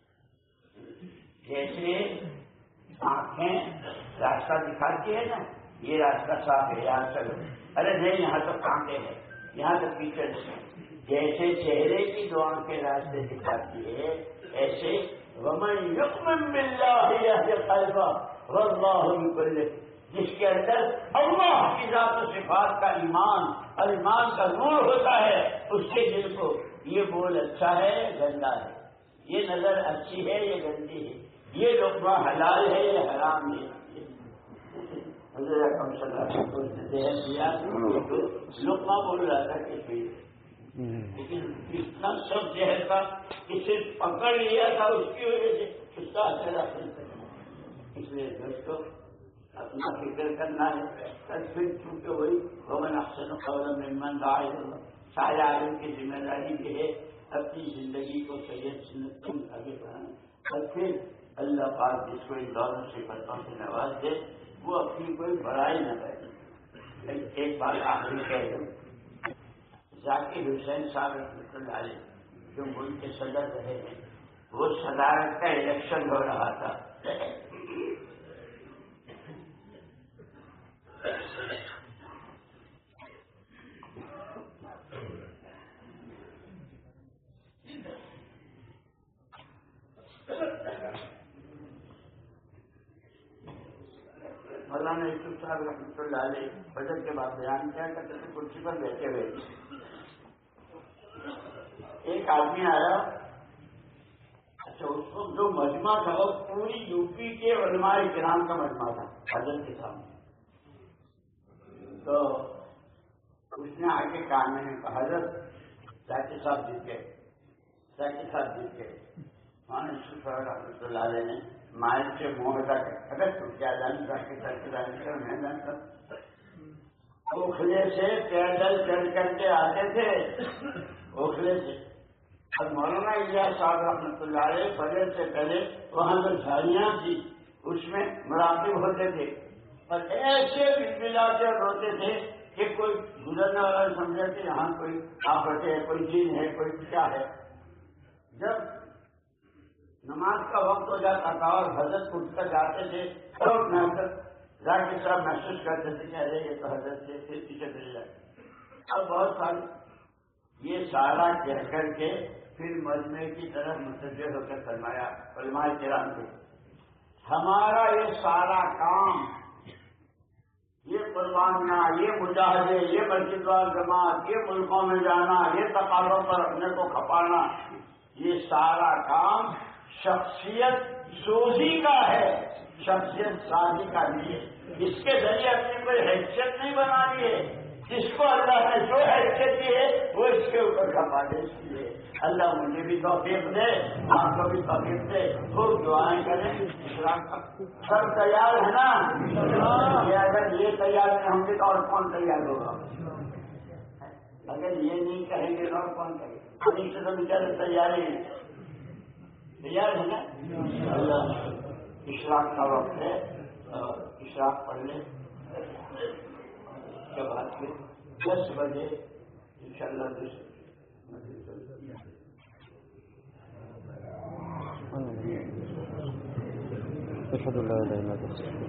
جیسے آنکھیں راستہ دکھاتی ہے نا، یہ راستہ صاف ہے یہاں چلو، ارے نہیں یہاں تو کانٹے ہیں، یہاں تو پیچھے. جیسے چہرے کی دو آنکھیں راستے دکھاتی ہے، ایسے ومن یؤمن باللہ یہدی قلبہ واللہ بکل، جس کے اندر اللہ کی ذات و صفات کا ایمان اور ایمان کا نور ہوتا ہے، اس کے دل کو یہ بول اچھا ہے گندا ہے، یہ نظر اچھی ہے یہ گندی ہے، یہ لقمہ حلال ہے یہ حرام ہے. حضرت اکرم صلی اللہ علیہ وسلم کو ذہن دیا لقمہ بول رہا تھا کہ لیکن اتنا سب زہر تھا کہ صرف پکڑ لیا تھا، اس کی وجہ سے اس کا اثر اپنے. اس لیے دوستوں اپنا فکر کرنا ہے. پھر چونکہ وہی ومن احسن قولا ممن دعا الی اللہ، سارے عالم کی ذمہ داری بھی ہے اپنی زندگی کو سید سنت کو آگے بڑھانا. اور پھر اللہ پاک جس کو ان دونوں صفتوں سے نواز دے وہ اپنی کوئی بڑائی نہ کرے. ایک بات آخری کہہ دوں، ذاکر حسین صاحب رحمۃ اللہ علیہ جو ملک کے صدر رہے ہیں، وہ صدارت کا الیکشن ہو رہا تھا. مولانا یوسف صاحب رحمۃ اللہ علیہ بجٹ کے بعد بیان کیا کرتے تھے، کرسی پر بیٹھے ہوئے. ایک آدمی آیا اچھا اس کو جو مجمع تھا وہ پوری یو پی کے علماء کرام کا مجمع تھا حضرت کے سامنے. تو اس نے آگے کہا میں نے کہا حضرت ذاکر صاحب جیت گئے رحمۃ اللہ علیہ نے مائل سے معاہدہ اگر تو کیا جانتا میں جانتا اوکھلے سے پیدل چل کر کے آتے تھے اوکھلے سے. اور مولانا الیاس صاحب رحمۃ اللہ علیہ فجر سے پہلے وہاں جو جھاڑیاں تھی اس میں مراقب ہوتے تھے اور ایسے بلبلاتے اور روتے تھے کہ کوئی گزرنے والا سمجھے کہ یہاں کوئی آفت ہے, کوئی جن ہے, کوئی کیا ہے. جب نماز کا وقت ہو جاتا تھا اور حضرت اٹھ کر جاتے تھے تو ذاکر صاحب محسوس کرتے تھے کہ ارے یہ تو حضرت سے پھر پیچھے چلے جاتے. اب بہت ساری یہ سارا کہہ کر کے پھر مجمع کی طرف متوجہ ہو کر فرمایا علماء کرام سے ہمارا یہ سارا کام, یہ قربانیاں, یہ مجاہدے, یہ مسجد وال جماعت, یہ ملکوں میں جانا, یہ تقاضوں پر اپنے کو کھپانا, یہ سارا کام شخصیت سوزی کا ہے, شخصیت سازی کا نہیں ہے. اس کے ذریعے اپنی کوئی حیثیت نہیں بنانی ہے. جس کو اللہ نے جو حیثیت دی ہے وہ اس کے اوپر کھپانے کی ہے. اللہ مجھے بھی توفیق دے, آپ کو بھی توفیق دے. خوب دعائیں کریں. سب تیار ہے نا؟ یہ اگر یہ تیار نہیں ہوں گے تو اور کون تیار ہوگا؟ اگر یہ نہیں کہیں گے تو اور کون کہے گا؟ ابھی سے تو بیچارے تیاری ہیں. تیار ہے نا؟ اللہ اشراق کا وقت ہے, اشراق پڑھ لیں. اس کے بعد پھر 10 بجے انشاءاللہ دوسری اشهد ان لا اله الا الله